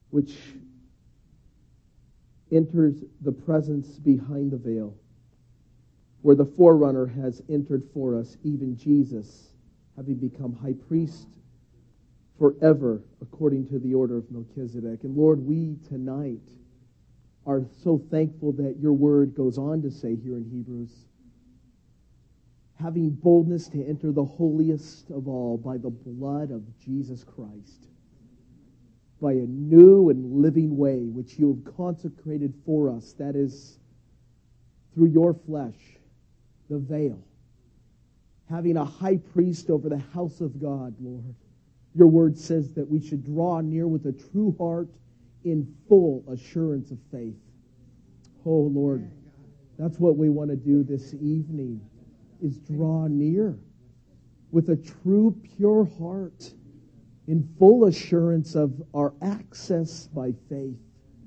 which enters the presence behind the veil, where the forerunner has entered for us, even Jesus, having become high priest forever according to the order of Melchizedek. And Lord, we tonight are so thankful that your word goes on to say here in Hebrews, having boldness to enter the holiest of all by the blood of Jesus Christ, by a new and living way which you have consecrated for us, that is, through your flesh, the veil, having a high priest over the house of God, Lord. Your word says that we should draw near with a true heart in full assurance of faith. Oh, Lord, that's what we want to do this evening, is draw near with a true, pure heart in full assurance of our access by faith.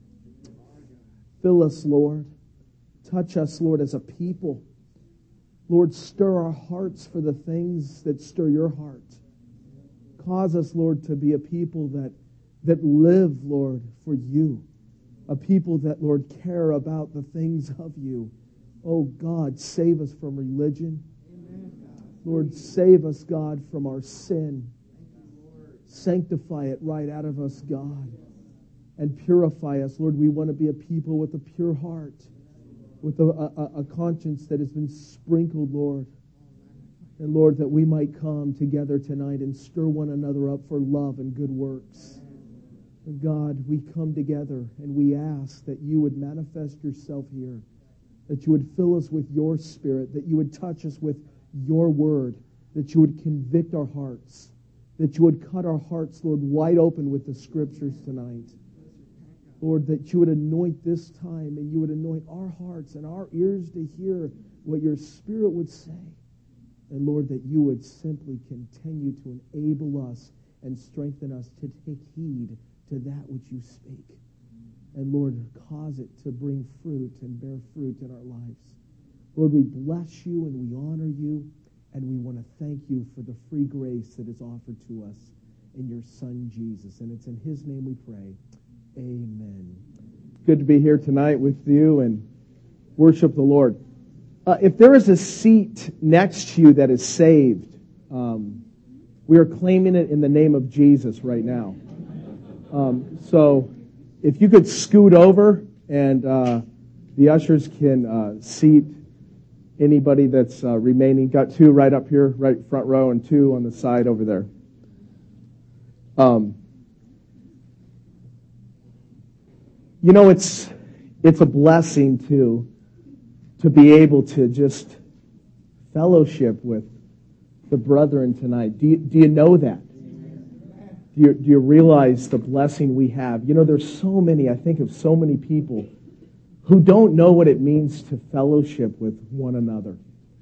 Fill us, Lord. Touch us, Lord, as a people. Lord, stir our hearts for the things that stir your heart. Cause us, Lord, to be a people that live, Lord, for you. A people that, Lord, care about the things of you. Oh, God, save us from religion. Lord, save us, God, from our sin. Sanctify it right out of us, God. And purify us. Lord, we want to be a people with a pure heart, with a conscience that has been sprinkled, Lord. And Lord, that we might come together tonight and stir one another up for love and good works. And God, we come together and we ask that you would manifest yourself here, that you would fill us with your Spirit, that you would touch us with your word, that you would convict our hearts, that you would cut our hearts, Lord, wide open with the Scriptures tonight. Lord, that you would anoint this time and you would anoint our hearts and our ears to hear what your Spirit would say. And Lord, that you would simply continue to enable us and strengthen us to take heed to that which you speak. And Lord, cause it to bring fruit and bear fruit in our lives. Lord, we bless you and we honor you, and we want to thank you for the free grace that is offered to us in your Son, Jesus. And it's in his name we pray. Amen. Good to be here tonight with you and worship the Lord. If there is a seat next to you that is saved, we are claiming it in the name of Jesus right now. So if you could scoot over and the ushers can seat anybody that's remaining. Got two right up here, right front row, and two on the side over there. You know, it's a blessing to be able to just fellowship with the brethren tonight. Do you know that? Do you realize the blessing we have? You know, there's so many, I think of so many people who don't know what it means to fellowship with one another.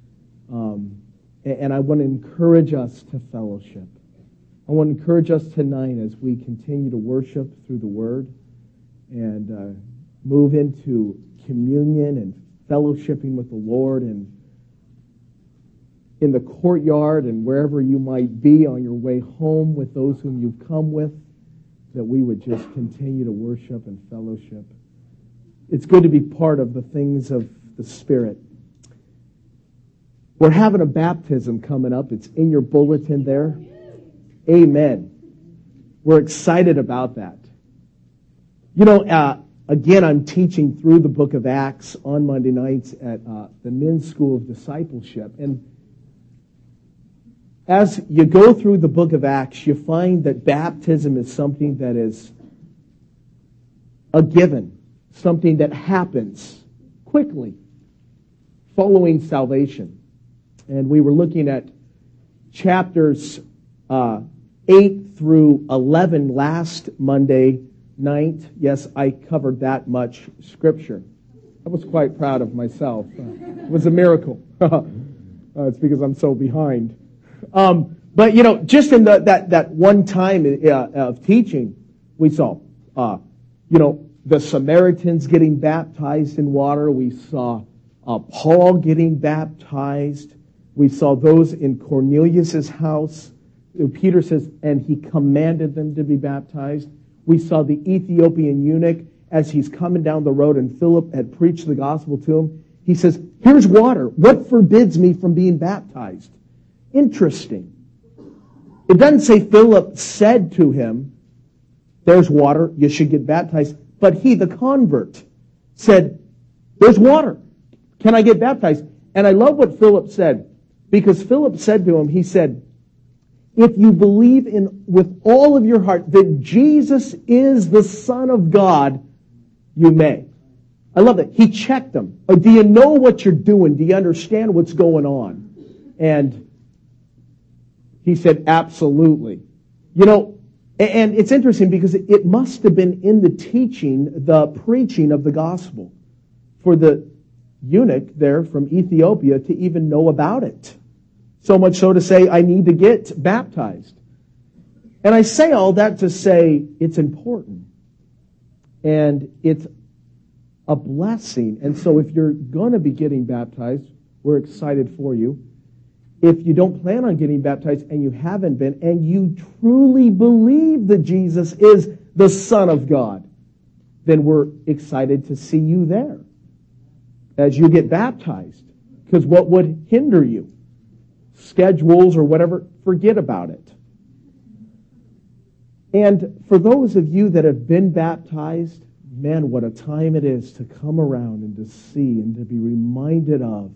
And I want to encourage us to fellowship. I want to encourage us tonight as we continue to worship through the Word and move into communion and fellowshipping with the Lord, and in the courtyard and wherever you might be on your way home with those whom you've come with, that we would just continue to worship and fellowship. It's good to be part of the things of the Spirit. We're having a baptism coming up. It's in your bulletin there. Amen. We're excited about that. You know, again, I'm teaching through the book of Acts on Monday nights at the Men's School of Discipleship. And as you go through the book of Acts, you find that baptism is something that is a given, something that happens quickly following salvation. And we were looking at chapters 8 through 11 last Monday night. Yes, I covered that much Scripture. I was quite proud of myself. It was a miracle. It's because I'm so behind. But, you know, just in that one time of teaching, we saw, you know, the Samaritans getting baptized in water. We saw Paul getting baptized. We saw those in Cornelius' house. Peter says, and he commanded them to be baptized. We saw the Ethiopian eunuch as he's coming down the road and Philip had preached the gospel to him. He says, here's water. What forbids me from being baptized? Interesting. It doesn't say Philip said to him, there's water, you should get baptized. But he, the convert, said, there's water. Can I get baptized? And I love what Philip said, because Philip said to him, he said, if you believe with all of your heart that Jesus is the Son of God, you may. I love that. He checked them. Do you know what you're doing? Do you understand what's going on? And he said, absolutely. You know, and it's interesting because it must have been in the teaching, the preaching of the gospel for the eunuch there from Ethiopia to even know about it. So much so to say, I need to get baptized. And I say all that to say it's important. And it's a blessing. And so if you're going to be getting baptized, we're excited for you. If you don't plan on getting baptized and you haven't been, and you truly believe that Jesus is the Son of God, then we're excited to see you there as you get baptized. Because what would hinder you? Schedules or whatever, forget about it. And for those of you that have been baptized, man, what a time it is to come around and to see and to be reminded of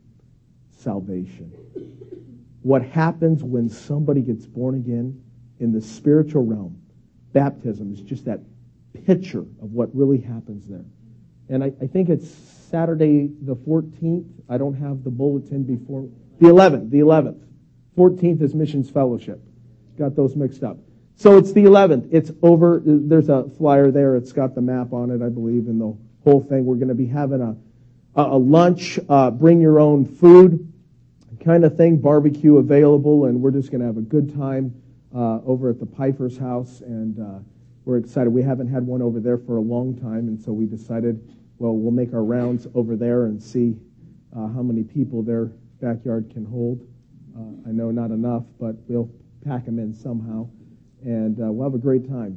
salvation. What happens when somebody gets born again in the spiritual realm. Baptism is just that picture of what really happens there. And I think it's Saturday the 14th. I don't have the bulletin before. The 11th. 14th is Missions Fellowship. Got those mixed up. So it's the 11th. It's over. There's a flyer there. It's got the map on it, I believe, and the whole thing. We're going to be having a lunch, bring your own food kind of thing, barbecue available, and we're just going to have a good time over at the Piper's house, and we're excited. We haven't had one over there for a long time, and so we decided, well, we'll make our rounds over there and see how many people their backyard can hold. I know not enough, but we'll pack them in somehow, and we'll have a great time.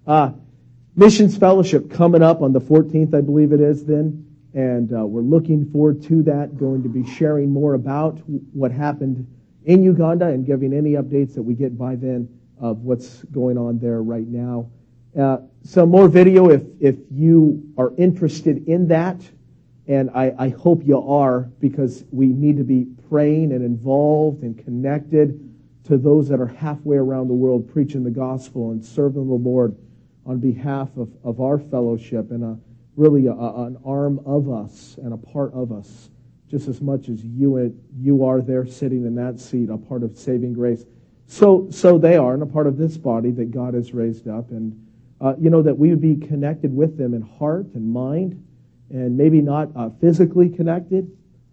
Missions Fellowship coming up on the 14th, I believe it is then. And we're looking forward to that, going to be sharing more about what happened in Uganda and giving any updates that we get by then of what's going on there right now. Some more video if you are interested in that, and I hope you are, because we need to be praying and involved and connected to those that are halfway around the world preaching the gospel and serving the Lord on behalf of our fellowship and really an arm of us and a part of us, just as much as you are there sitting in that seat, a part of saving grace. So they are, and a part of this body that God has raised up, and that we would be connected with them in heart and mind, and maybe not physically connected,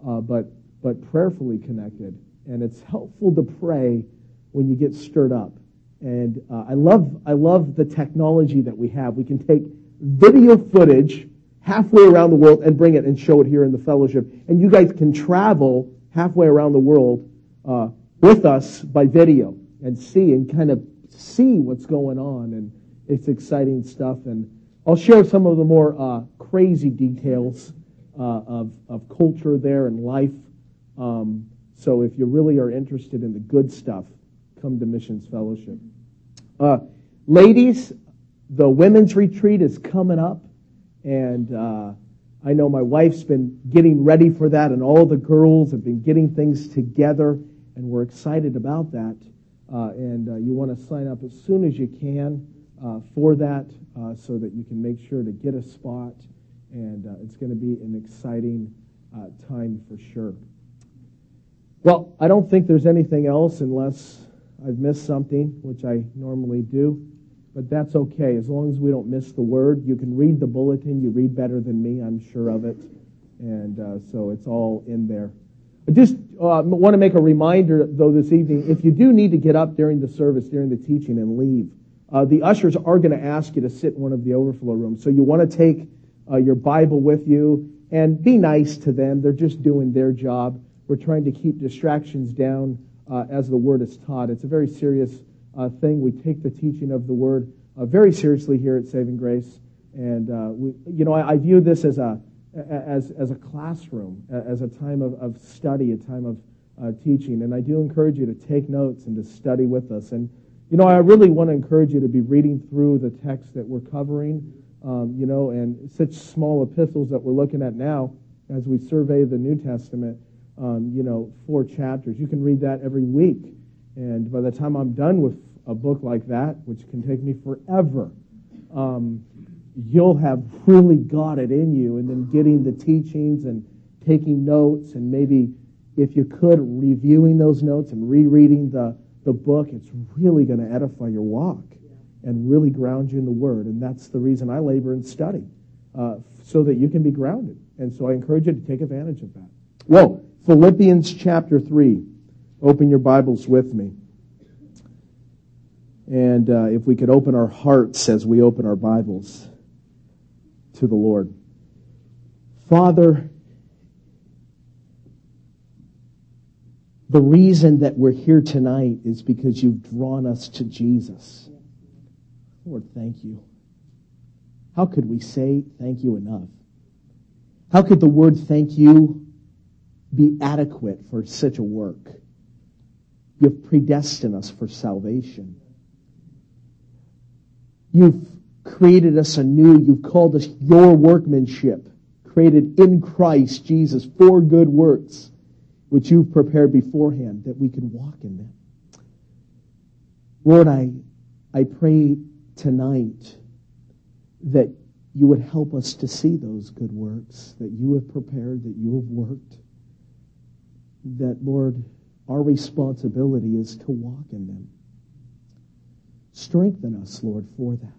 but prayerfully connected. And it's helpful to pray when you get stirred up. And I love the technology that we have. We can take video footage halfway around the world and bring it and show it here in the fellowship. And you guys can travel halfway around the world with us by video and kind of see what's going on. And it's exciting stuff. And I'll share some of the more crazy details of culture there and life. So if you really are interested in the good stuff, come to Missions Fellowship. Ladies, the women's retreat is coming up. And I know my wife's been getting ready for that, and all the girls have been getting things together, and we're excited about that. And you want to sign up as soon as you can for that so that you can make sure to get a spot. And it's going to be an exciting time for sure. Well, I don't think there's anything else unless I've missed something, which I normally do. But that's okay, as long as we don't miss the word. You can read the bulletin. You read better than me, I'm sure of it. And so it's all in there. I just want to make a reminder, though, this evening, if you do need to get up during the service, during the teaching, and leave, the ushers are going to ask you to sit in one of the overflow rooms. So you want to take your Bible with you and be nice to them. They're just doing their job. We're trying to keep distractions down as the Word is taught. It's a very serious thing. We take the teaching of the Word very seriously here at Saving Grace. And I view this as a classroom, as a time of study, a time of teaching. And I do encourage you to take notes and to study with us. And I really want to encourage you to be reading through the text that we're covering, and such small epistles that we're looking at now as we survey the New Testament, 4 chapters. You can read that every week. And by the time I'm done with a book like that, which can take me forever, you'll have really got it in you. And then getting the teachings and taking notes, and maybe, if you could, reviewing those notes and rereading the book, it's really going to edify your walk and really ground you in the Word. And that's the reason I labor and study, so that you can be grounded. And so I encourage you to take advantage of that. Well, Philippians chapter 3. Open your Bibles with me. And if we could open our hearts as we open our Bibles to the Lord. Father, the reason that we're here tonight is because you've drawn us to Jesus. Lord, thank you. How could we say thank you enough? How could the word thank you be adequate for such a work? You've predestined us for salvation. You've created us anew. You've called us your workmanship, created in Christ Jesus for good works, which you've prepared beforehand that we could walk in them. Lord, I pray tonight that you would help us to see those good works that you have prepared, that you have worked. That, Lord, our responsibility is to walk in them. Strengthen us, Lord, for that.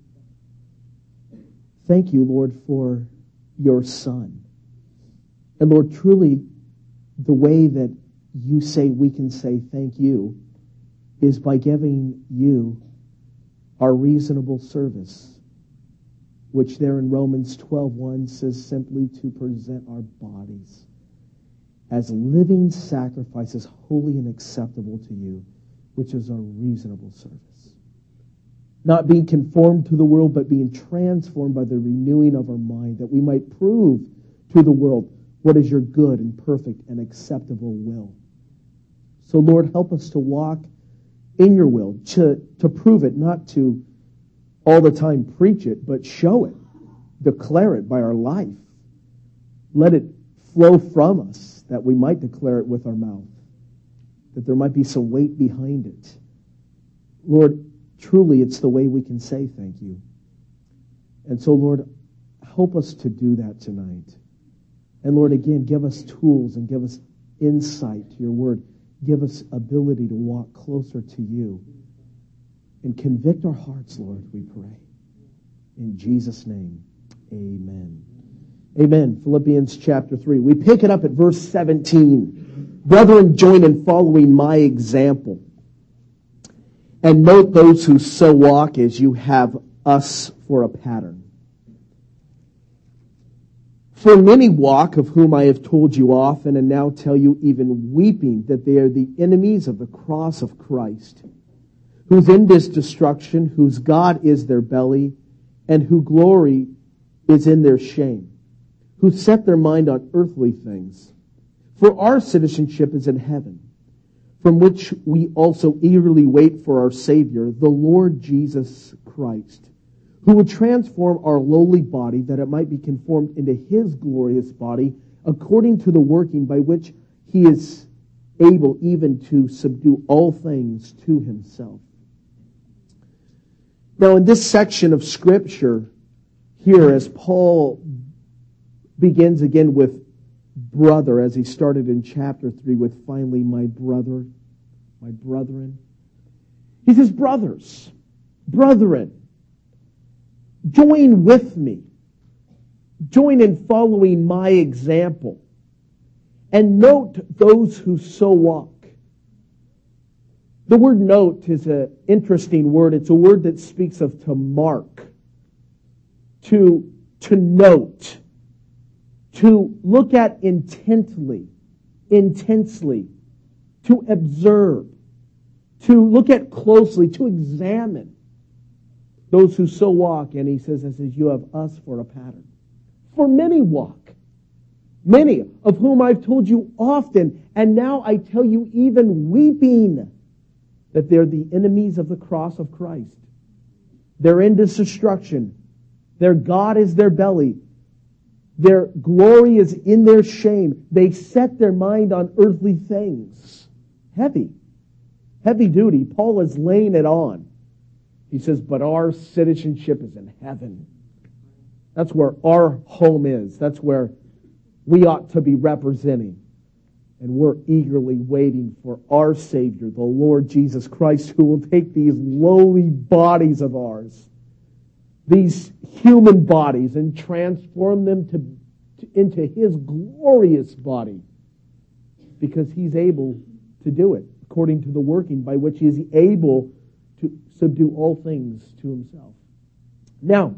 Thank you, Lord, for your Son. And Lord, truly, the way that you say we can say thank you is by giving you our reasonable service, which there in Romans 12:1 says simply to present our bodies as living sacrifices, holy and acceptable to you, which is our reasonable service. Not being conformed to the world, but being transformed by the renewing of our mind, that we might prove to the world what is your good and perfect and acceptable will. So, Lord, help us to walk in your will, to prove it, not to all the time preach it, but show it, declare it by our life. Let it flow from us, that we might declare it with our mouth, that there might be some weight behind it. Lord, truly it's the way we can say thank you. And so, Lord, help us to do that tonight. And Lord, again, give us tools and give us insight to your word. Give us ability to walk closer to you. And convict our hearts, Lord, we pray. In Jesus' name, amen. Amen. Philippians chapter 3. We pick it up at verse 17. Brethren, join in following my example. And note those who so walk as you have us for a pattern. For many walk, of whom I have told you often, and now tell you even weeping, that they are the enemies of the cross of Christ, whose end is destruction, whose God is their belly, and whose glory is in their shame, who set their mind on earthly things. For our citizenship is in heaven, from which we also eagerly wait for our Savior, the Lord Jesus Christ, who will transform our lowly body, that it might be conformed into his glorious body, according to the working by which he is able even to subdue all things to himself. Now, in this section of Scripture, here, as Paul begins again with brother, as he started in chapter 3 with finally my brethren. He says, brothers, brethren, join with me. Join in following my example. And note those who so walk. The word note is an interesting word. It's a word that speaks of to mark, to note, to look at intensely, to observe, to look at closely, to examine. Those who so walk, and he says, you have us for a pattern. For many walk, many of whom I've told you often, and now I tell you even weeping, that they're the enemies of the cross of Christ. Their end is destruction. Their God is their belly. Their glory is in their shame. They set their mind on earthly things. Heavy duty. Paul is laying it on. He says, but our citizenship is in heaven. That's where our home is. That's where we ought to be representing. And we're eagerly waiting for our Savior, the Lord Jesus Christ, who will take these lowly bodies of ours, these human bodies, and transform them into His glorious body, because He's able to do it, according to the working by which He is able to subdue all things to Himself. Now,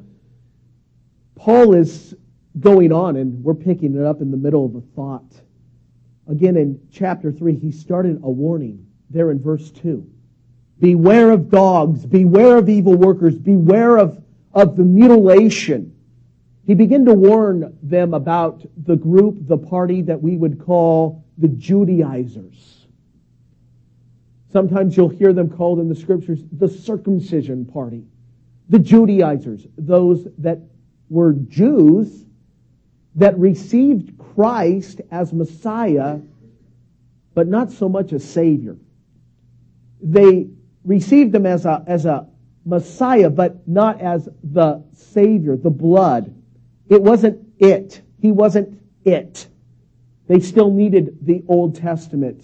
Paul is going on, and we're picking it up in the middle of a thought. Again, in chapter 3, he started a warning there in verse 2. Beware of dogs, beware of evil workers, beware of the mutilation. He began to warn them about the group, the party that we would call the Judaizers. Sometimes you'll hear them called in the Scriptures the circumcision party. The Judaizers, those that were Jews that received Christ as Messiah, but not so much as Savior. They received Him as a Messiah, but not as the Savior, the blood. It wasn't it. He wasn't it. They still needed the Old Testament.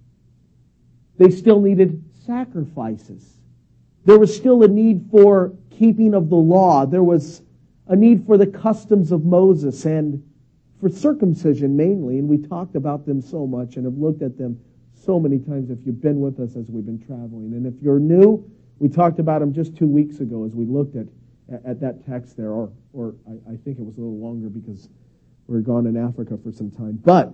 They still needed sacrifices. There was still a need for keeping of the law. There was a need for the customs of Moses and for circumcision mainly, and we talked about them so much and have looked at them so many times if you've been with us as we've been traveling. And if you're new, we talked about them just 2 weeks ago as we looked at that text there, or I think it was a little longer because we were gone in Africa for some time. But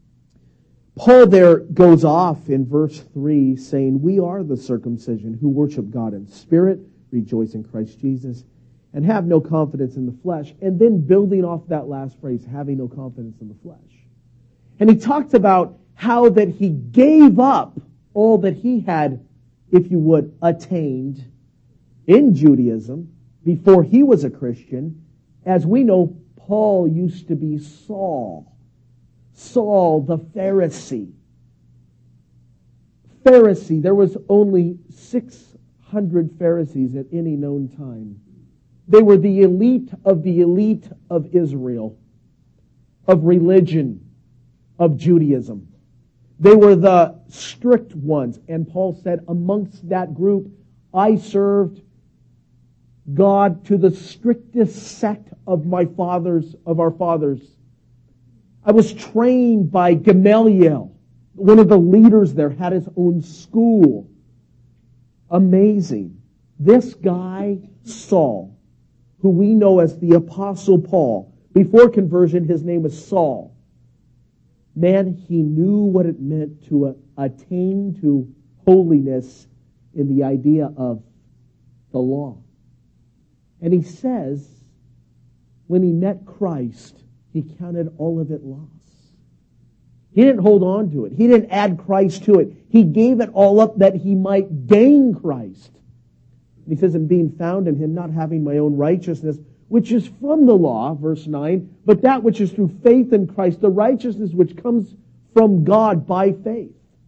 Paul there goes off in verse 3 saying, we are the circumcision who worship God in spirit, rejoice in Christ Jesus, and have no confidence in the flesh. And then building off that last phrase, having no confidence in the flesh. And he talks about how that he gave up all that he had, if you would, attained in Judaism before he was a Christian. As we know, Paul used to be Saul. Saul the Pharisee. There was only 600 Pharisees at any known time. They were the elite of Israel, of religion, of Judaism. They were the strict ones. And Paul said, amongst that group, I served God to the strictest sect of our fathers. I was trained by Gamaliel. One of the leaders there had his own school. Amazing. This guy, Saul, who we know as the Apostle Paul. Before conversion, his name was Saul. Man, he knew what it meant to attain to holiness in the idea of the law. And he says, when he met Christ, he counted all of it loss. He didn't hold on to it. He didn't add Christ to it. He gave it all up that he might gain Christ. He says, and being found in Him, not having my own righteousness, which is from the law, verse 9, but that which is through faith in Christ, the righteousness which comes from God by faith.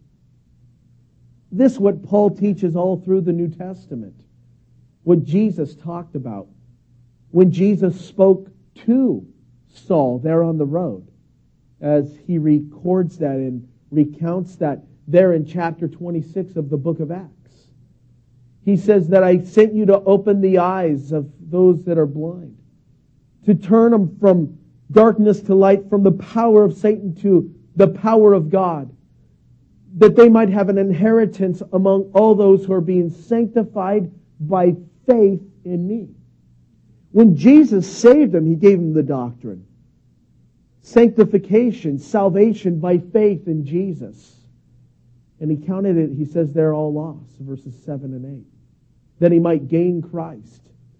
This is what Paul teaches all through the New Testament. What Jesus talked about when Jesus spoke to Saul there on the road, as he records that and recounts that there in chapter 26 of the book of Acts. He says that I sent you to open the eyes of those that are blind, to turn them from darkness to light, from the power of Satan to the power of God, that they might have an inheritance among all those who are being sanctified by faith in me. When Jesus saved them, He gave them the doctrine. Sanctification, salvation by faith in Jesus. And He counted it, He says, they're all lost, verses 7 and 8. That he might gain Christ.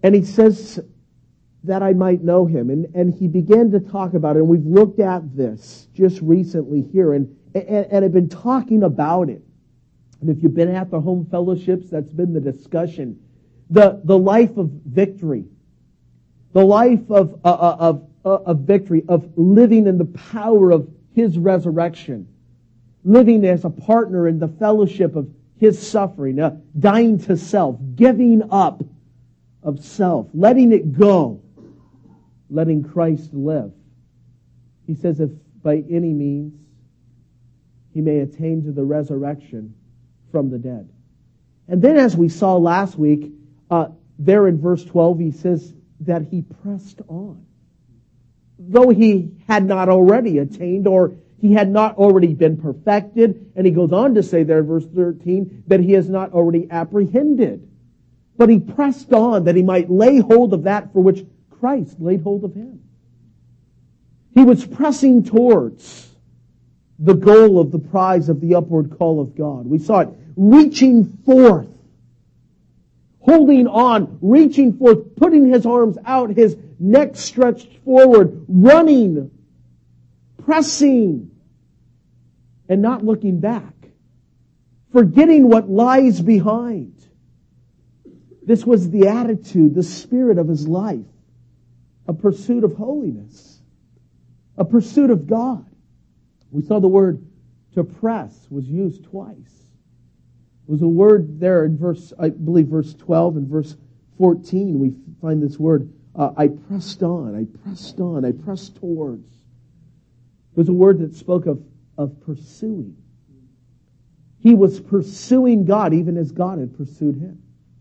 And he says that I might know him. And he began to talk about it. And we've looked at this just recently here and have been talking about it. And if you've been at the home fellowships, that's been the discussion. The life of victory. The life of victory, of living in the power of His resurrection. Living as a partner in the fellowship of His suffering. Dying to self. Giving up of self. Letting it go. Letting Christ live. He says, if by any means he may attain to the resurrection from the dead. And then as we saw last week, there in verse 12, he says that he pressed on. Though he had not already attained, or he had not already been perfected, and he goes on to say there in verse 13, that he has not already apprehended. But he pressed on that he might lay hold of that for which Christ laid hold of him. He was pressing towards the goal of the prize of the upward call of God. We saw it reaching forth, holding on, reaching forth, putting his arms out, his neck stretched forward, running, pressing, and not looking back, forgetting what lies behind. This was the attitude, the spirit of his life. A pursuit of holiness. A pursuit of God. We saw the word to press was used twice. It was a word there in verse 12 and verse 14. We find this word, I pressed on, I pressed on, I pressed towards. It was a word that spoke of pursuing. He was pursuing God even as God had pursued him.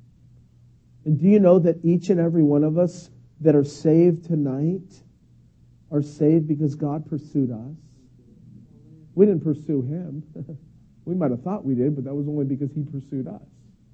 And do you know that each and every one of us that are saved tonight are saved because God pursued us? We didn't pursue him. We might have thought we did, but that was only because he pursued us.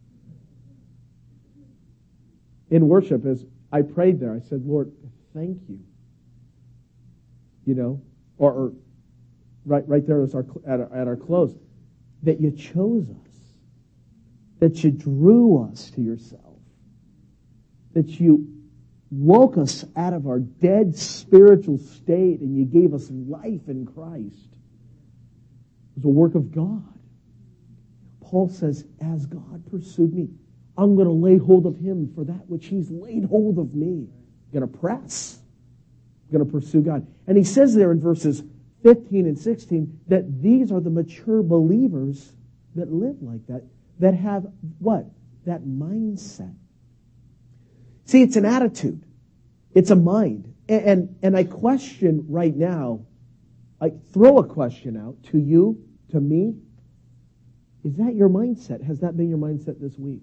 In worship, as I prayed there, I said, Lord, thank you. You know, or right there as at our close, that you chose us, that you drew us to yourself, that you woke us out of our dead spiritual state and you gave us life in Christ. It was a work of God. Paul says, as God pursued me, I'm going to lay hold of him for that which he's laid hold of me. I'm going to press. I'm going to pursue God. And he says there in verses 15 and 16 that these are the mature believers that live like that, that have what? That mindset. See, it's an attitude. It's a mind. And I question right now, I throw a question out to you, to me. Is that your mindset? Has that been your mindset this week?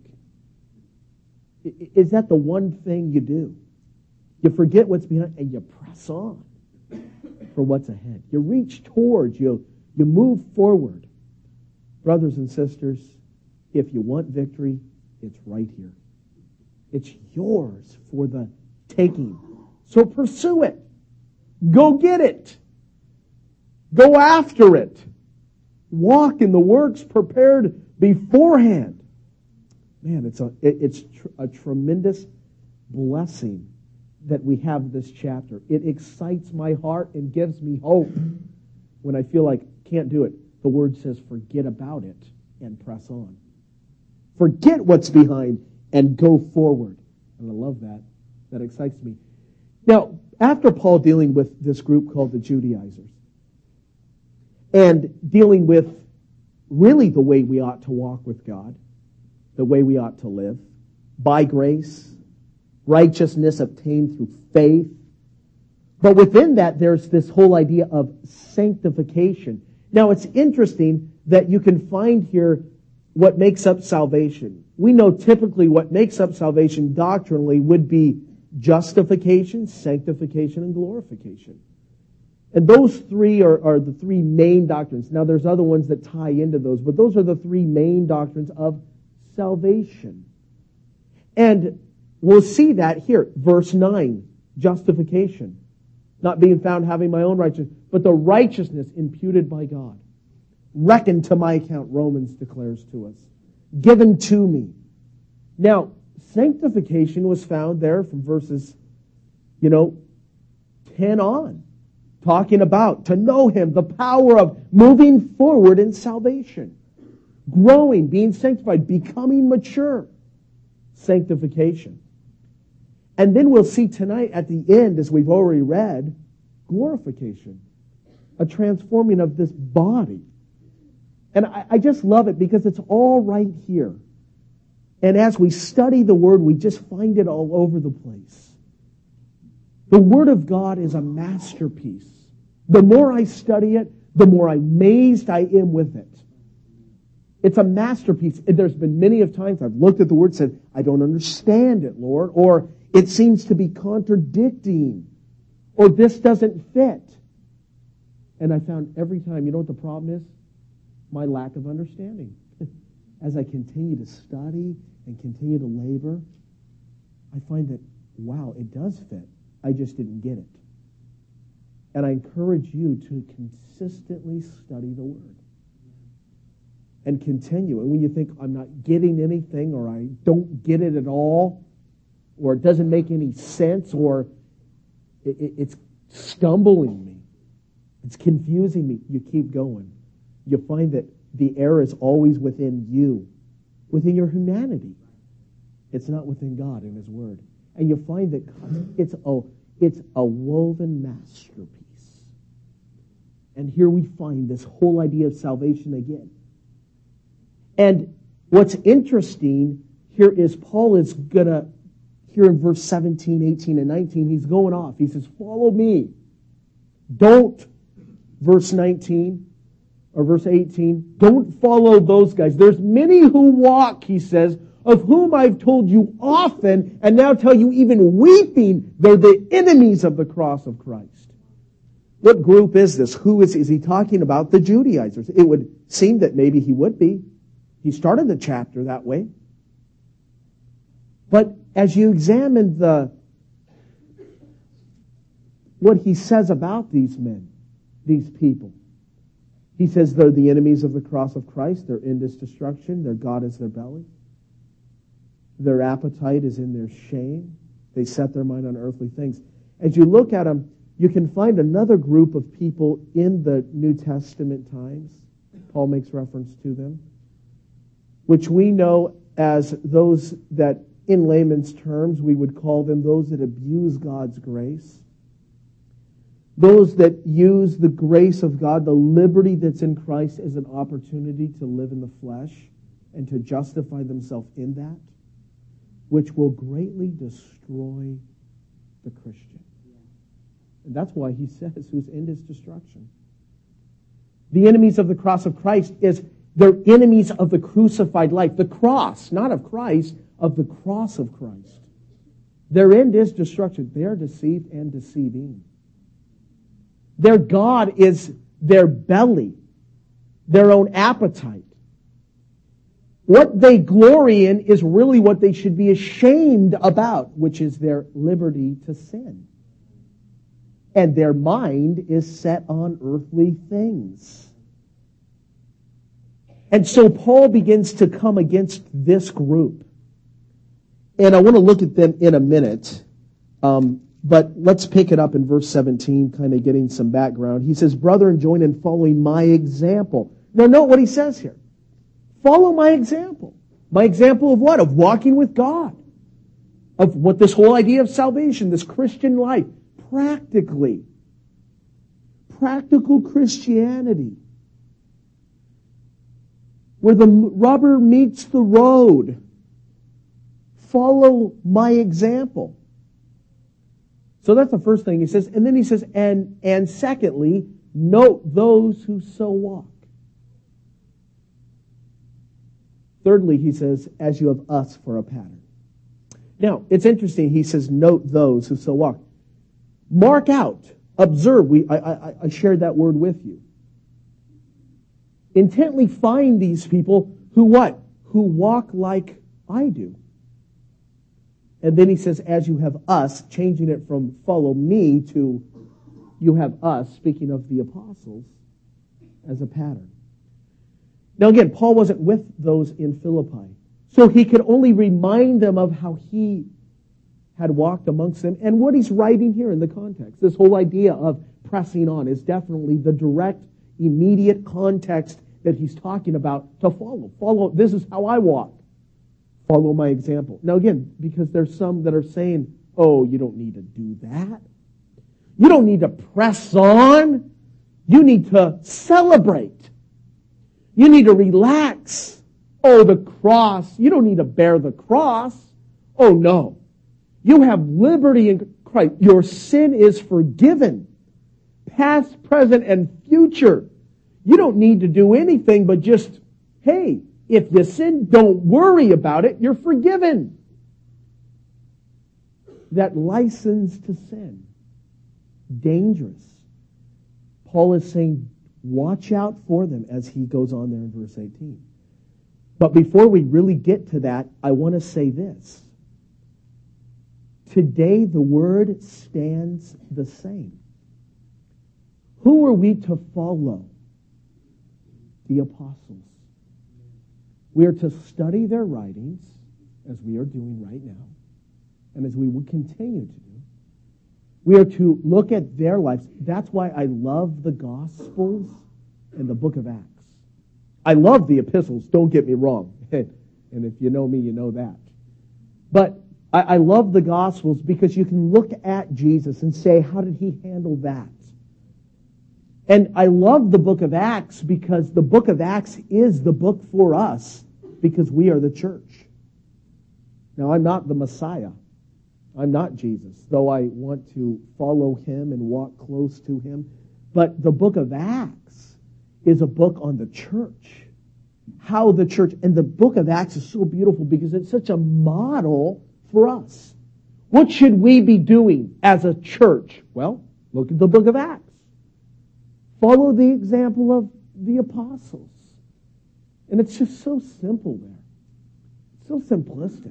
Is that the one thing you do? You forget what's behind and you press on for what's ahead. You reach towards, you move forward. Brothers and sisters, if you want victory, it's right here. It's yours for the taking. So pursue it. Go get it. Go after it. Walk in the works prepared beforehand. Man, it's a tremendous blessing that we have this chapter. It excites my heart and gives me hope when I feel like I can't do it. The word says forget about it and press on. Forget what's behind and go forward. And I love that. That excites me. Now, after Paul dealing with this group called the Judaizers and dealing with really the way we ought to walk with God, the way we ought to live, by grace, righteousness obtained through faith. But within that, there's this whole idea of sanctification. Now, it's interesting that you can find here what makes up salvation. We know typically what makes up salvation doctrinally would be justification, sanctification, and glorification. And those three are the three main doctrines. Now, there's other ones that tie into those, but those are the three main doctrines of salvation. And we'll see that here. Verse 9, justification. Not being found having my own righteousness, but the righteousness imputed by God. Reckoned to my account, Romans declares to us. Given to me. Now, Sanctification was found there from verses, 10 on, talking about to know Him, the power of moving forward in salvation, growing, being sanctified, becoming mature. Sanctification. And then we'll see tonight at the end, as we've already read, glorification, a transforming of this body. And I just love it because it's all right here. And as we study the Word, we just find it all over the place. The Word of God is a masterpiece. The more I study it, the more amazed I am with it. It's a masterpiece. There's been many of times I've looked at the Word and said, I don't understand it, Lord, or it seems to be contradicting, or this doesn't fit. And I found every time, you know what the problem is? My lack of understanding. As I continue to study and continue to labor, I find that, wow, it does fit. I just didn't get it. And I encourage you to consistently study the Word. And continue. And when you think, I'm not getting anything, or I don't get it at all, or it doesn't make any sense, or it's stumbling me, it's confusing me, you keep going. You find that the error is always within you, within your humanity. It's not within God and His Word. And you find that it's a woven masterpiece. And here we find this whole idea of salvation again. And what's interesting here is Paul is going to, here in verse 17, 18, and 19, he's going off. He says, follow me. Don't, verse 19, or verse 18, don't follow those guys. There's many who walk, he says, of whom I've told you often, and now tell you even weeping, they're the enemies of the cross of Christ. What group is this? Who is he talking about? The Judaizers. It would seem that maybe he would be. He started the chapter that way. But as you examine what he says about these men, these people, he says they're the enemies of the cross of Christ. Their end is destruction. Their God is their belly. Their appetite is in their shame. They set their mind on earthly things. As you look at them, you can find another group of people in the New Testament times. Paul makes reference to them, which we know as those that, in layman's terms, we would call them those that abuse God's grace. Those that use the grace of God, the liberty that's in Christ, as an opportunity to live in the flesh and to justify themselves in that, which will greatly destroy the Christian. And that's why he says, whose end is destruction. The enemies of the cross of Christ is they're enemies of the crucified life. The cross, not of Christ, of the cross of Christ. Their end is destruction. They are deceived and deceiving. Their God is their belly, their own appetite. What they glory in is really what they should be ashamed about, which is their liberty to sin. And their mind is set on earthly things. And so Paul begins to come against this group. And I want to look at them in a minute. But let's pick it up in verse 17, kind of getting some background. He says, brethren, join in following my example. Now note what he says here. Follow my example. My example of what? Of walking with God. Of what this whole idea of salvation, this Christian life, practically. Practical Christianity. Where the rubber meets the road. Follow my example. So that's the first thing he says. And then he says, and secondly, note those who so walk. Thirdly, he says, as you have us for a pattern. Now, it's interesting. He says, note those who so walk. Mark out. Observe. I shared that word with you. Intently find these people who what? Who walk like I do. And then he says, as you have us, changing it from follow me to you have us, speaking of the apostles, as a pattern. Now again, Paul wasn't with those in Philippi. So he could only remind them of how he had walked amongst them. And what he's writing here in the context, this whole idea of pressing on, is definitely the direct, immediate context that he's talking about to follow. Follow, this is how I walk. Follow my example. Now again, because there's some that are saying, oh, you don't need to do that. You don't need to press on. You need to celebrate. You need to relax. Oh, the cross. You don't need to bear the cross. Oh, no. You have liberty in Christ. Your sin is forgiven. Past, present, and future. You don't need to do anything but just, hey, if you sin, don't worry about it. You're forgiven. That license to sin. Dangerous. Paul is saying, watch out for them, as he goes on there in verse 18. But before we really get to that, I want to say this. Today, the word stands the same. Who are we to follow? The apostles. We are to study their writings, as we are doing right now, and as we will continue to do. We are to look at their lives. That's why I love the Gospels and the book of Acts. I love the epistles, don't get me wrong. And if you know me, you know that. But I love the Gospels because you can look at Jesus and say, how did he handle that? And I love the book of Acts because the book of Acts is the book for us because we are the church. Now, I'm not the Messiah. I'm not Jesus, though I want to follow him and walk close to him. But the book of Acts is a book on the church. How the church, and the book of Acts is so beautiful because it's such a model for us. What should we be doing as a church? Well, look at the book of Acts. Follow the example of the apostles. And it's just so simple there. So simplistic.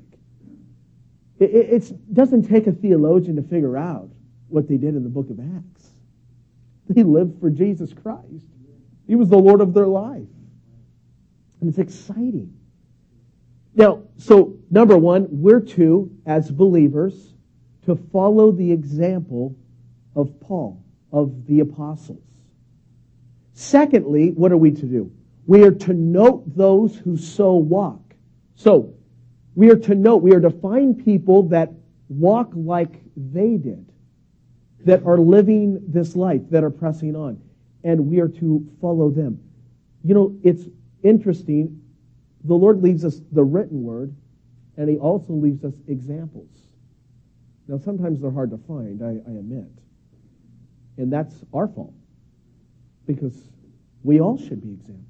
It doesn't take a theologian to figure out what they did in the book of Acts. They lived for Jesus Christ. He was the Lord of their life. And it's exciting. Now, so number one, we're to, as believers, to follow the example of Paul, of the apostles. Secondly, what are we to do? We are to note those who so walk. So, we are to find people that walk like they did, that are living this life, that are pressing on, and we are to follow them. You know, it's interesting. The Lord leaves us the written word, and he also leaves us examples. Now, sometimes they're hard to find, I admit. And that's our fault, because we all should be examples.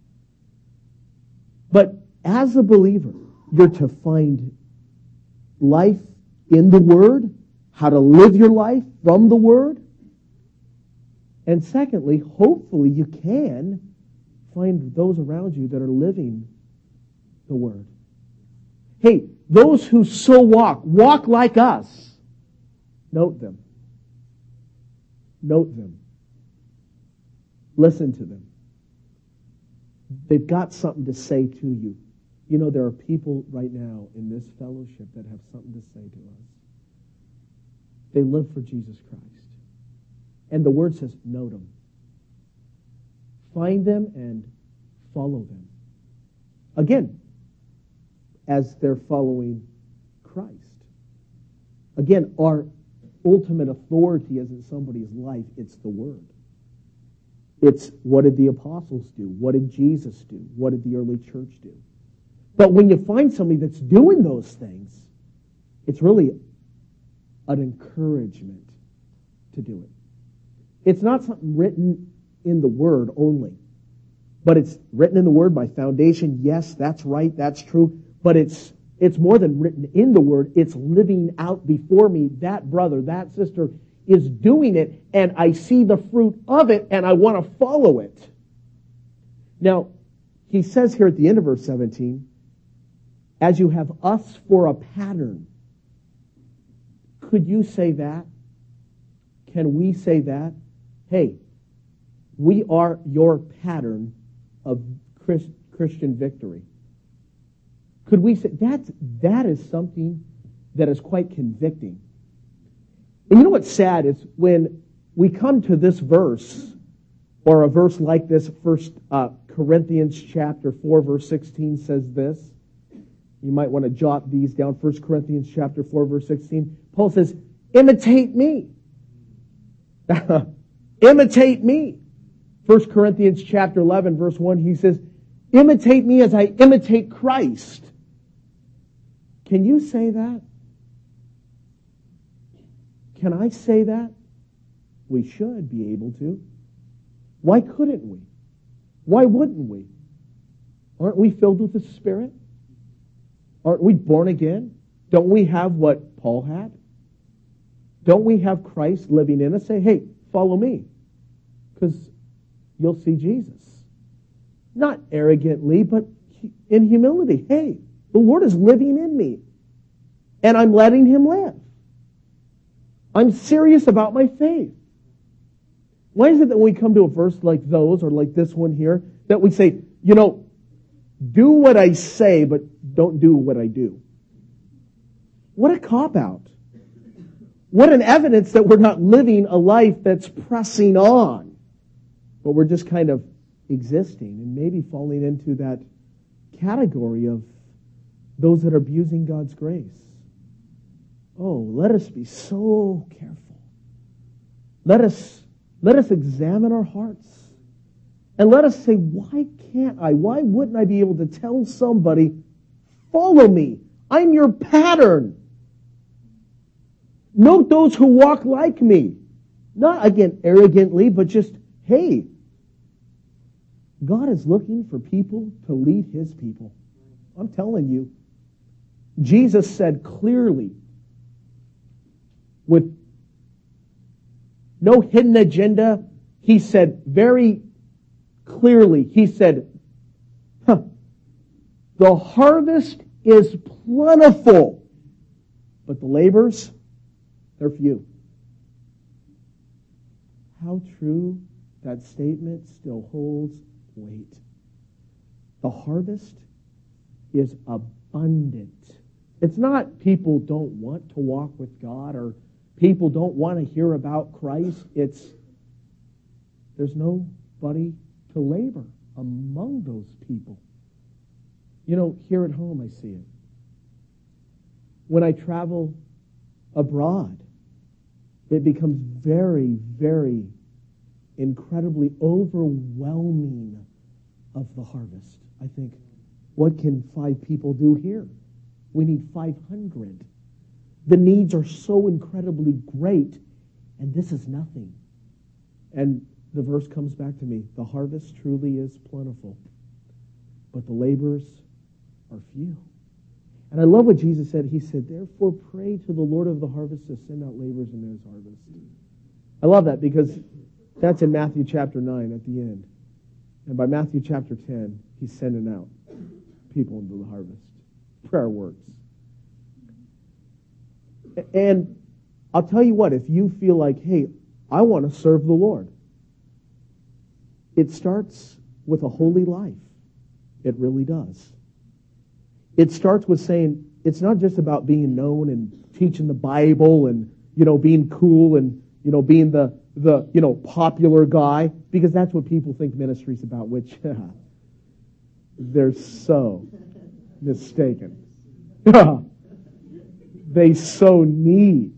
But as a believer, you're to find life in the Word, how to live your life from the Word. And secondly, hopefully you can find those around you that are living the Word. Hey, those who so walk like us. Note them. Note them. Listen to them. They've got something to say to you. You know, there are people right now in this fellowship that have something to say to us. They live for Jesus Christ. And the Word says, note them. Find them and follow them. Again, as they're following Christ. Again, our ultimate authority is in somebody's life. It's the Word. It's what did the apostles do? What did Jesus do? What did the early church do? But when you find somebody that's doing those things, it's really an encouragement to do it. It's not something written in the Word only, but it's written in the Word by foundation. Yes, that's right, that's true, but it's more than written in the Word. It's living out before me. That brother, that sister is doing it, and I see the fruit of it, and I want to follow it. Now, he says here at the end of verse 17, as you have us for a pattern. Could you say that? Can we say that? Hey, we are your pattern of Christian victory. Could we say that is something that is quite convicting? And you know what's sad is when we come to this verse, or a verse like this, 1 Corinthians chapter 4, verse 16 says this. You might want to jot these down. 1 Corinthians chapter 4, verse 16. Paul says, imitate me. Imitate me. 1 Corinthians chapter 11, verse 1, he says, imitate me as I imitate Christ. Can you say that? Can I say that? We should be able to. Why couldn't we? Why wouldn't we? Aren't we filled with the Spirit? Aren't we born again? Don't we have what Paul had? Don't we have Christ living in us? Say, hey, follow me, because you'll see Jesus. Not arrogantly, but in humility. Hey, the Lord is living in me, and I'm letting Him live. I'm serious about my faith. Why is it that when we come to a verse like those, or like this one here, that we say, do what I say, but don't do what I do? What a cop-out. What an evidence that we're not living a life that's pressing on, but we're just kind of existing and maybe falling into that category of those that are abusing God's grace. Oh, let us be so careful. Let us examine our hearts. And let us say, why can't I? Why wouldn't I be able to tell somebody, follow me? I'm your pattern. Note those who walk like me. Not, again, arrogantly, but just, hey, God is looking for people to lead His people. I'm telling you. Jesus said clearly, with no hidden agenda, He said very clearly, He said, the harvest is plentiful, but the laborers, they're few. How true that statement still holds weight. The harvest is abundant. It's not people don't want to walk with God or people don't want to hear about Christ. It's there's nobody to labor among those people. Here at home I see it. When I travel abroad, it becomes very, very incredibly overwhelming of the harvest. I think, what can 5 people do here? We need 500. The needs are so incredibly great, and this is nothing. And the verse comes back to me. The harvest truly is plentiful, but the laborers are few. And I love what Jesus said. He said, therefore pray to the Lord of the harvest to send out laborers in His harvest. I love that because that's in Matthew chapter 9 at the end. And by Matthew chapter 10, He's sending out people into the harvest. Prayer works. And I'll tell you what, if you feel like, hey, I want to serve the Lord, it starts with a holy life. It really does. It starts with saying, it's not just about being known and teaching the Bible and, being cool and, being the popular guy, because that's what people think ministry's about, which they're so mistaken. They so need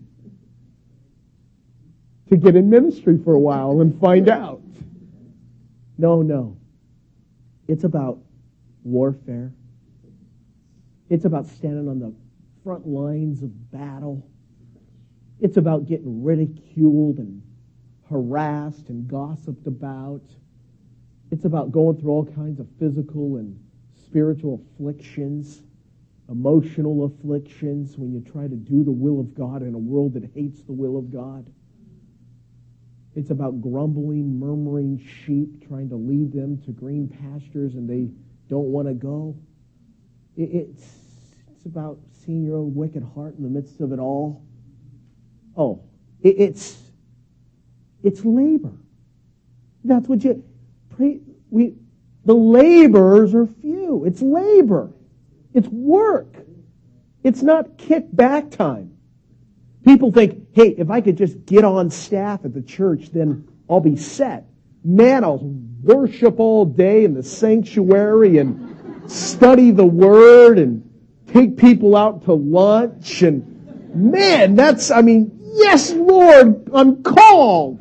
to get in ministry for a while and find out. No. It's about warfare. It's about standing on the front lines of battle. It's about getting ridiculed and harassed and gossiped about. It's about going through all kinds of physical and spiritual afflictions, emotional afflictions when you try to do the will of God in a world that hates the will of God. It's about grumbling, murmuring sheep, trying to lead them to green pastures and they don't want to go. It's about seeing your own wicked heart in the midst of it all. Oh, it's labor. That's what you pray. The laborers are few. It's labor. It's work. It's not kickback time. People think, hey, if I could just get on staff at the church, then I'll be set. Man, I'll worship all day in the sanctuary and study the Word and take people out to lunch. And man, yes, Lord, I'm called.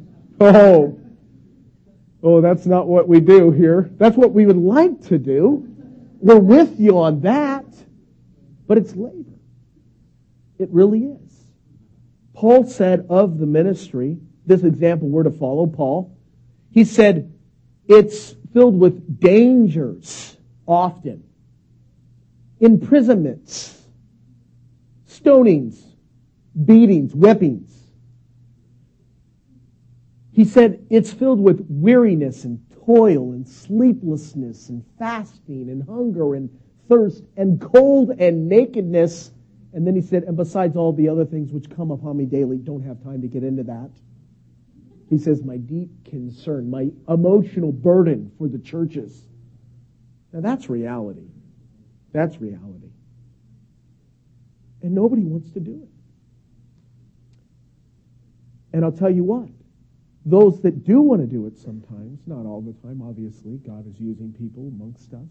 Oh, that's not what we do here. That's what we would like to do. We're with you on that. But it's labor. It really is. Paul said of the ministry, this example we're to follow, Paul, he said it's filled with dangers often, imprisonments, stonings, beatings, whippings. He said it's filled with weariness and toil and sleeplessness and fasting and hunger and thirst and cold and nakedness. And then he said, and besides all the other things which come upon me daily, don't have time to get into that. He says, my deep concern, my emotional burden for the churches. Now that's reality. That's reality. And nobody wants to do it. And I'll tell you what, those that do want to do it sometimes, not all the time, obviously, God is using people amongst us,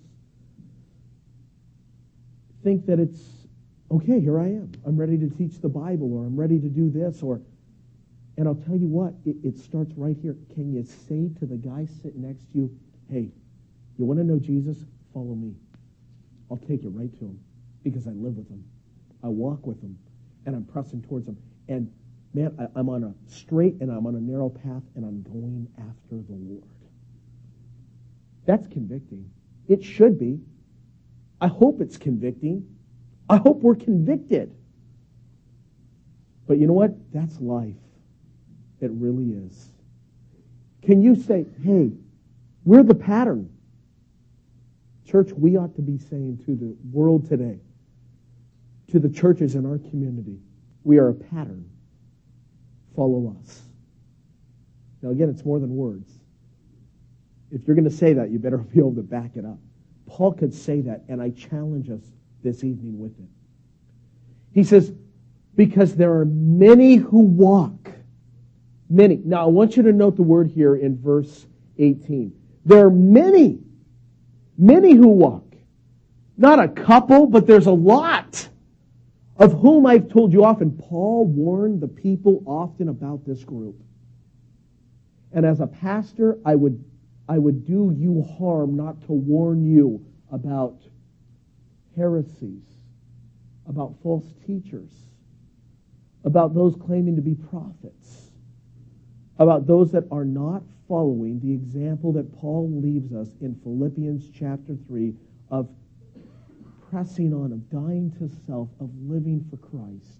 think that it's, okay, here I am. I'm ready to teach the Bible, or I'm ready to do this, and I'll tell you what, it starts right here. Can you say to the guy sitting next to you, hey, you want to know Jesus? Follow me. I'll take you right to him because I live with him. I walk with him, and I'm pressing towards him. And man, I'm on a straight and I'm on a narrow path, and I'm going after the Lord. That's convicting. It should be. I hope it's convicting. I hope we're convicted. But you know what? That's life. It really is. Can you say, hey, we're the pattern? Church, we ought to be saying to the world today, to the churches in our community, we are a pattern. Follow us. Now again, it's more than words. If you're going to say that, you better be able to back it up. Paul could say that, and I challenge us this evening with it. He says, because there are many who walk. Many. Now I want you to note the word here in verse 18. There are many who walk. Not a couple, but there's a lot. Of whom I've told you often. Paul warned the people often about this group. And as a pastor, I would do you harm not to warn you about heresies, about false teachers, about those claiming to be prophets, about those that are not following the example that Paul leaves us in Philippians chapter 3 of pressing on, of dying to self, of living for Christ.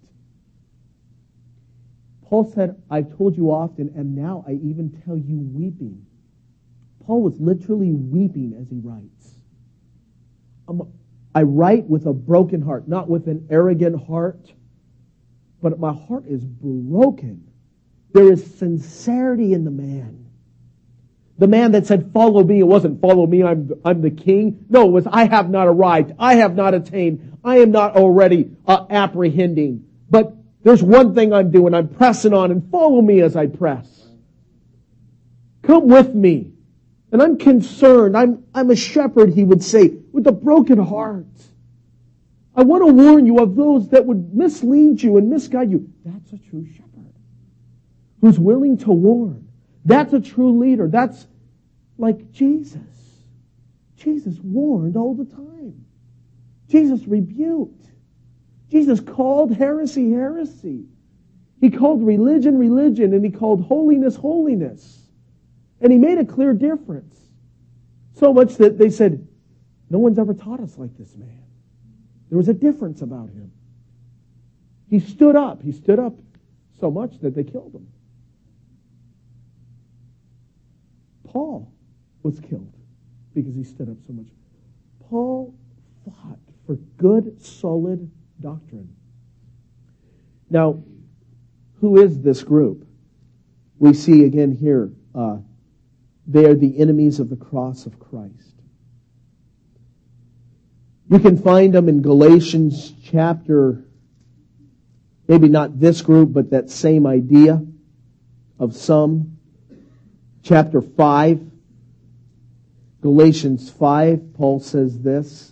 Paul said, I've told you often, and now I even tell you weeping. Paul was literally weeping as he writes. I write with a broken heart, not with an arrogant heart, but my heart is broken. There is sincerity in the man. The man that said, follow me, it wasn't follow me, I'm the king. No, it was I have not arrived. I have not attained. I am not already apprehending. But there's one thing I'm doing. I'm pressing on, and follow me as I press. Come with me. And I'm concerned. I'm a shepherd, he would say, with a broken heart. I want to warn you of those that would mislead you and misguide you. That's a true shepherd who's willing to warn. That's a true leader. That's like Jesus. Jesus warned all the time. Jesus rebuked. Jesus called heresy, heresy. He called religion, religion, and he called holiness, holiness. And he made a clear difference. So much that they said, no one's ever taught us like this man. There was a difference about him. He stood up. He stood up so much that they killed him. Paul was killed because he stood up so much. Paul fought for good, solid doctrine. Now, who is this group? We see again here, they are the enemies of the cross of Christ. You can find them in Galatians chapter, maybe not this group, but that same idea of some. Chapter 5, Galatians 5, Paul says this.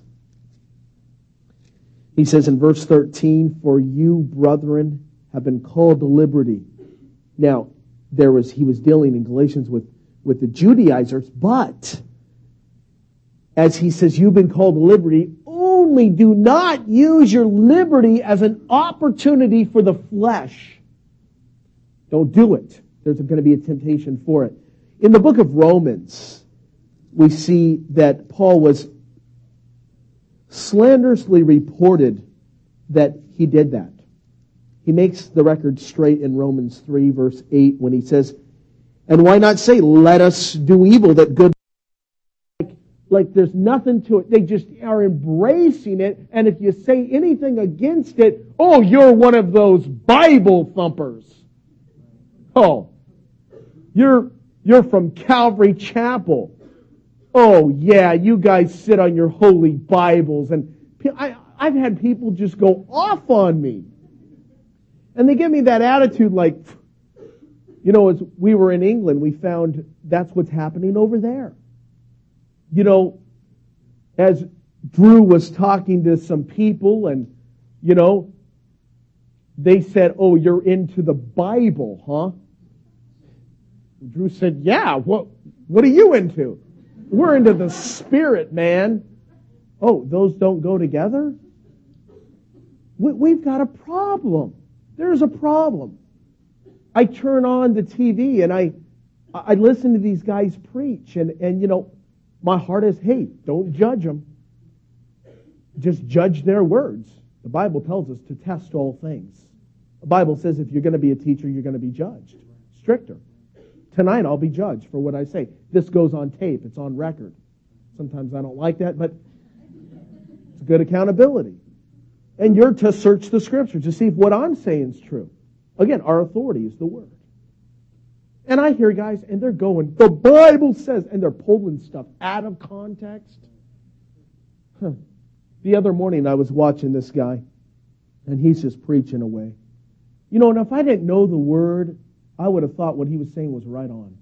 He says in verse 13, "For you, brethren, have been called to liberty." Now, he was dealing in Galatians with the Judaizers, but as he says, you've been called to liberty, only do not use your liberty as an opportunity for the flesh. Don't do it. There's going to be a temptation for it. In the book of Romans, we see that Paul was slanderously reported that he did that. He makes the record straight in Romans 3, verse 8, when he says, "And why not say, let us do evil that good..." Like there's nothing to it. They just are embracing it. And if you say anything against it, oh, you're one of those Bible thumpers. Oh, you're from Calvary Chapel. Oh, yeah, you guys sit on your holy Bibles. And I've had people just go off on me. And they give me that attitude like, as we were in England, we found that's what's happening over there. As Drew was talking to some people and, they said, "Oh, you're into the Bible, huh?" Drew said, "Yeah, what are you into?" "We're into the Spirit, man." "Oh, those don't go together?" We've got a problem. There's a problem. I turn on the TV and I listen to these guys preach and my heart is, hey, don't judge them. Just judge their words. The Bible tells us to test all things. The Bible says if you're going to be a teacher, you're going to be judged. Stricter. Tonight I'll be judged for what I say. This goes on tape. It's on record. Sometimes I don't like that, but it's good accountability. And you're to search the Scriptures to see if what I'm saying is true. Again, our authority is the Word. And I hear guys, and they're going, the Bible says, and they're pulling stuff out of context. The other morning I was watching this guy, and he's just preaching away. And if I didn't know the Word, I would have thought what he was saying was right on.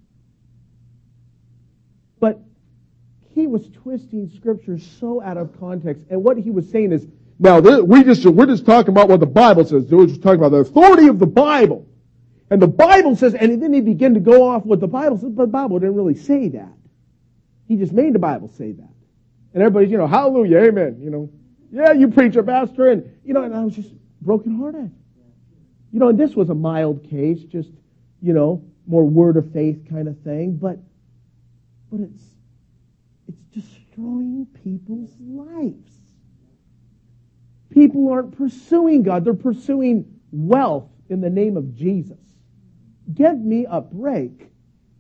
But he was twisting Scripture so out of context, and what he was saying is, now we're just talking about what the Bible says. We're just talking about the authority of the Bible. And the Bible says, and then he began to go off what the Bible says, but the Bible didn't really say that. He just made the Bible say that. And everybody's, hallelujah, amen, yeah, you preacher, pastor, and, and I was just brokenhearted. And this was a mild case, just, more word of faith kind of thing, but it's destroying people's lives. People aren't pursuing God. They're pursuing wealth in the name of Jesus. Give me a break.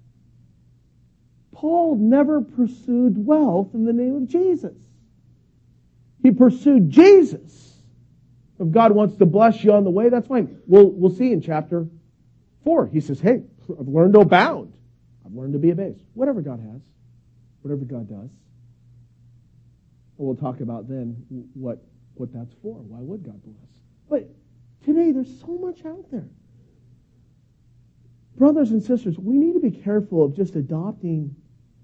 Paul never pursued wealth in the name of Jesus. He pursued Jesus. If God wants to bless you on the way, that's fine. We'll see in chapter 4. He says, hey, I've learned to abound. I've learned to be abased. Whatever God has. Whatever God does. We'll talk about then what that's for. Why would God bless? But today there's so much out there. Brothers and sisters, we need to be careful of just adopting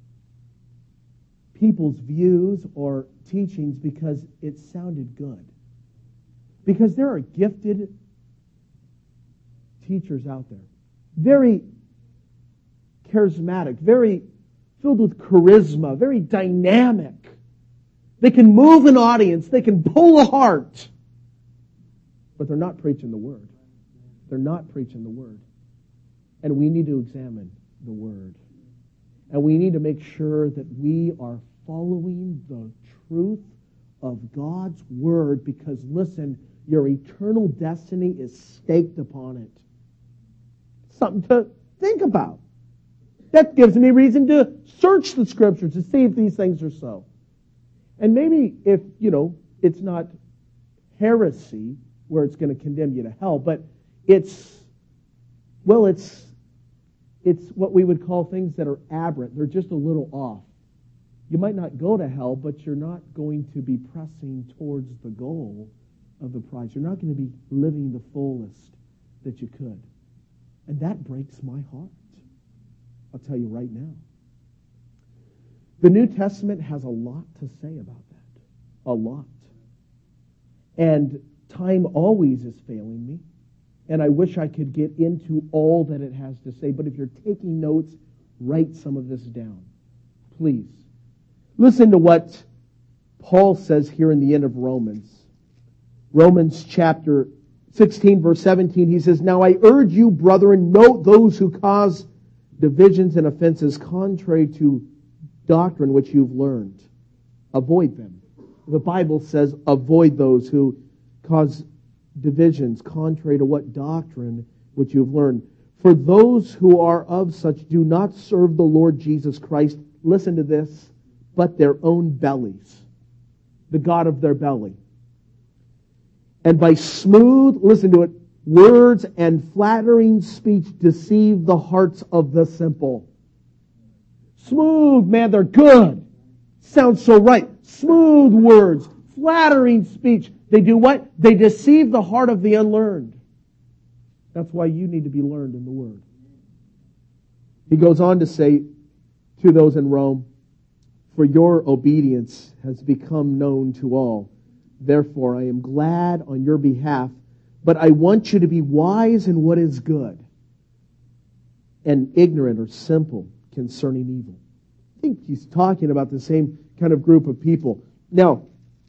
people's views or teachings because it sounded good. Because there are gifted teachers out there. Very charismatic, very filled with charisma, very dynamic. They can move an audience. They can pull a heart. But they're not preaching the Word. They're not preaching the Word. And we need to examine the Word. And we need to make sure that we are following the truth of God's Word because, listen, your eternal destiny is staked upon it. Something to think about. That gives me reason to search the Scriptures to see if these things are so. And maybe if, it's not heresy where it's going to condemn you to hell, but it's what we would call things that are aberrant. They're just a little off. You might not go to hell, but you're not going to be pressing towards the goal of the prize. You're not going to be living the fullest that you could. And that breaks my heart. I'll tell you right now. The New Testament has a lot to say about that. A lot. And time always is failing me. And I wish I could get into all that it has to say. But if you're taking notes, write some of this down. Please. Listen to what Paul says here in the end of Romans. Romans chapter 16, verse 17, he says, "Now I urge you, brethren, note those who cause divisions and offenses contrary to doctrine which you've learned. Avoid them." The Bible says, avoid those who cause divisions contrary to what doctrine which you've learned. For those who are of such do not serve the Lord Jesus Christ, listen to this, but their own bellies, the God of their belly. And by smooth, listen to it, words and flattering speech deceive the hearts of the simple. Smooth, man, they're good. Sounds so right. Smooth words, flattering speech. They do what? They deceive the heart of the unlearned. That's why you need to be learned in the Word. He goes on to say to those in Rome, "For your obedience has become known to all. Therefore, I am glad on your behalf, but I want you to be wise in what is good and ignorant or simple concerning evil." I think he's talking about the same kind of group of people. Now,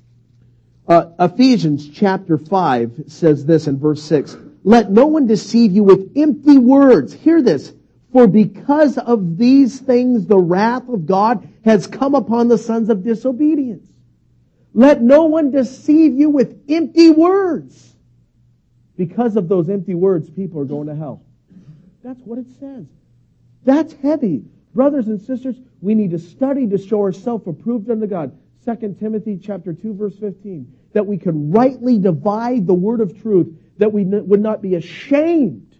Ephesians chapter 5 says this in verse 6, "Let no one deceive you with empty words." Hear this. "For because of these things the wrath of God has come upon the sons of disobedience." Let no one deceive you with empty words. Because of those empty words, people are going to hell. That's what it says. That's heavy. Brothers and sisters, we need to study to show ourselves approved unto God. 2 Timothy chapter 2, verse 15. That we could rightly divide the word of truth. That we would not be ashamed.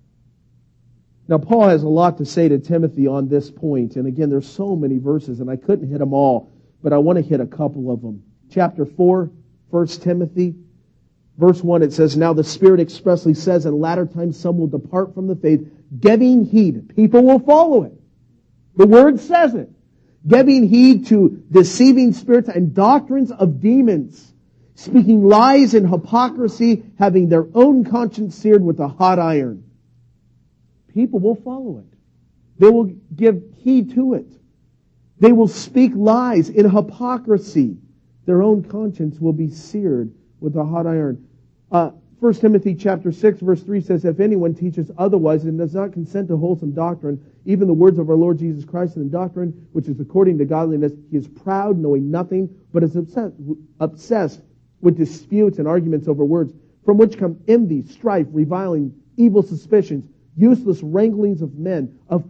Now, Paul has a lot to say to Timothy on this point. And again, there's so many verses, and I couldn't hit them all. But I want to hit a couple of them. Chapter 4, 1 Timothy, verse 1, it says, "Now the Spirit expressly says, in latter times some will depart from the faith, giving heed." People will follow it. The Word says it. "Giving heed to deceiving spirits and doctrines of demons, speaking lies and hypocrisy, having their own conscience seared with a hot iron." People will follow it. They will give heed to it. They will speak lies in hypocrisy. Their own conscience will be seared with a hot iron. 1 Timothy chapter 6, verse 3 says, "If anyone teaches otherwise and does not consent to wholesome doctrine, even the words of our Lord Jesus Christ and the doctrine which is according to godliness, he is proud, knowing nothing, but is obsessed with disputes and arguments over words, from which come envy, strife, reviling, evil suspicions, useless wranglings of men, of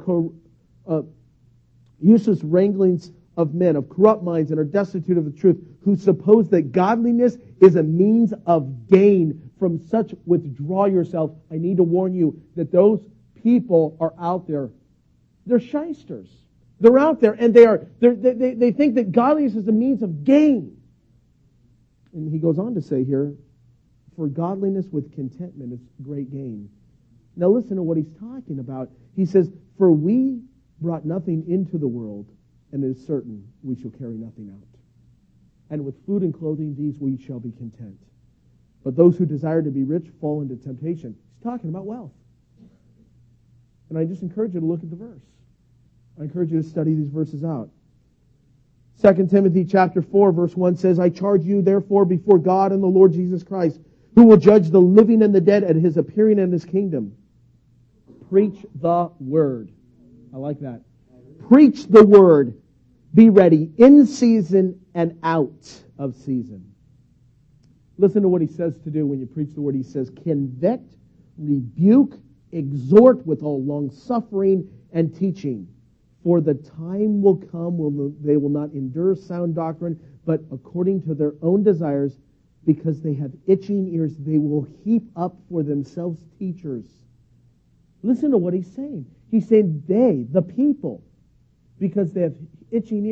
corrupt minds, and are destitute of the truth, who suppose that godliness is a means of gain. From such withdraw yourself." I need to warn you that those people are out there. They're shysters. They're out there, and they think that godliness is a means of gain. And he goes on to say here, "For godliness with contentment is great gain." Now listen to what he's talking about. He says, "For we brought nothing into the world, and it is certain we shall carry nothing out. And with food and clothing, these we shall be content. But those who desire to be rich fall into temptation." He's talking about wealth. And I just encourage you to look at the verse. I encourage you to study these verses out. 2 Timothy chapter 4, verse 1 says, "I charge you therefore before God and the Lord Jesus Christ, who will judge the living and the dead at his appearing in his kingdom. Preach the word." I like that. Preach the word. Be ready in season and out of season. Listen to what he says to do when you preach the word. He says, "Convict, rebuke, exhort with all long suffering and teaching. For the time will come when they will not endure sound doctrine, but according to their own desires, because they have itching ears, they will heap up for themselves teachers." Listen to what he's saying. He's saying they, the people, because they have itching ears.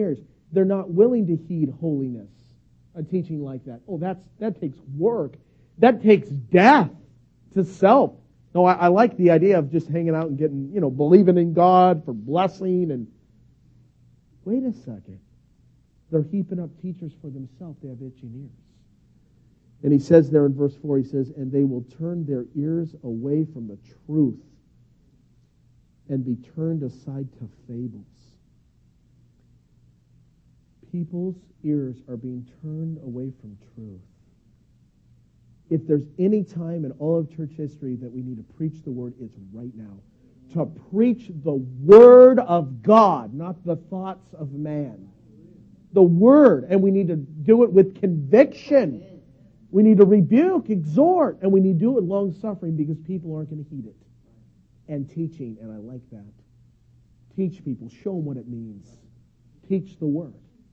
They're not willing to heed holiness, a teaching like that. Oh, that takes work. That takes death to self. No, I like the idea of just hanging out and getting, believing in God for blessing and... Wait a second. They're heaping up teachers for themselves. They have itching ears. And he says there in verse 4, he says, and they will turn their ears away from the truth and be turned aside to fables. People's ears are being turned away from truth. If there's any time in all of church history that we need to preach the Word, it's right now. To preach the Word of God, not the thoughts of man. The Word. And we need to do it with conviction. We need to rebuke, exhort, and we need to do it long-suffering because people aren't going to heed it. And teaching, and I like that. Teach people. Show them what it means. Teach the Word.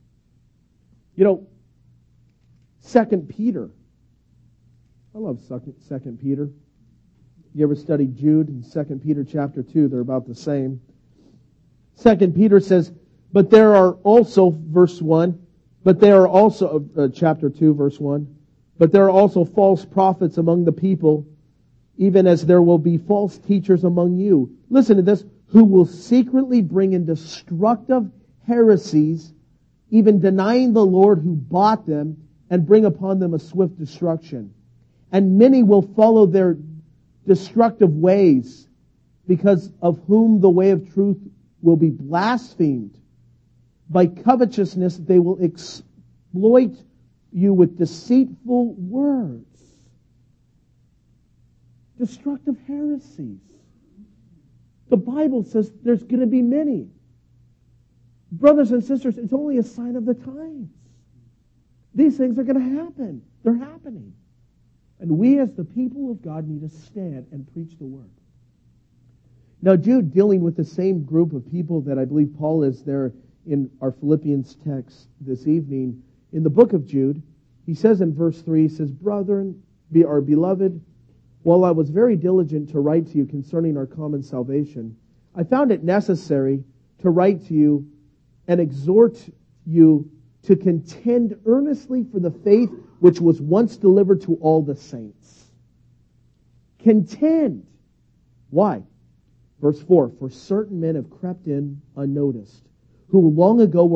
2 Peter. I love 2 Peter. You ever studied Jude and 2 Peter chapter 2? They're about the same. 2 Peter says, but there are also, verse 1, but there are also, chapter 2, verse 1, but there are also false prophets among the people, even as there will be false teachers among you. Listen to this, who will secretly bring in destructive heresies, even denying the Lord who bought them, and bring upon them a swift destruction. And many will follow their destructive ways, because of whom the way of truth will be blasphemed. By covetousness they will exploit you with deceitful words. Destructive heresies. The Bible says there's going to be many. Brothers and sisters, it's only a sign of the times. These things are going to happen. They're happening. And we as the people of God need to stand and preach the Word. Now Jude, dealing with the same group of people that I believe Paul is there in our Philippians text this evening, in the book of Jude, he says in verse 3, he says, brethren, our beloved, while I was very diligent to write to you concerning our common salvation, I found it necessary to write to you and exhort you to contend earnestly for the faith which was once delivered to all the saints. Contend. Why? Verse 4, for certain men have crept in unnoticed, who long ago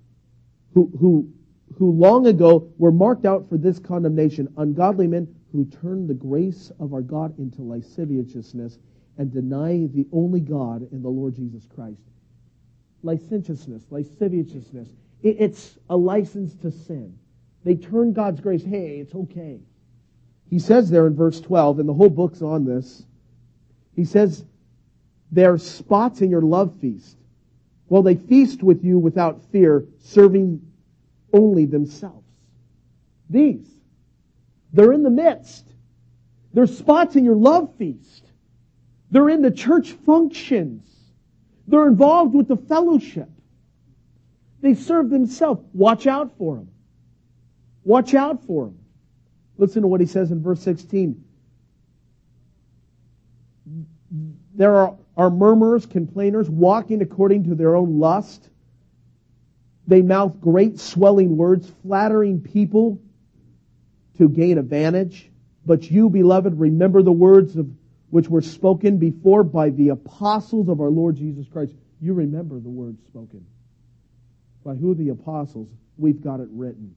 were marked out for this condemnation, ungodly men who turn the grace of our God into lasciviousness and deny the only God in the Lord Jesus Christ. Licentiousness, lasciviousness, it's a license to sin. They turn God's grace, hey, it's okay. He says there in verse 12, and the whole book's on this, he says, there are spots in your love feast. Well, they feast with you without fear, serving only themselves. They're in the midst. There's spots in your love feast. They're in the church functions. They're involved with the fellowship. They serve themselves. Watch out for them. Watch out for them. Listen to what he says in verse 16. There are murmurers, complainers, walking according to their own lust. They mouth great swelling words, flattering people to gain advantage. But you, beloved, remember the words which were spoken before by the apostles of our Lord Jesus Christ. You remember the words spoken. By who? The apostles. We've got it written.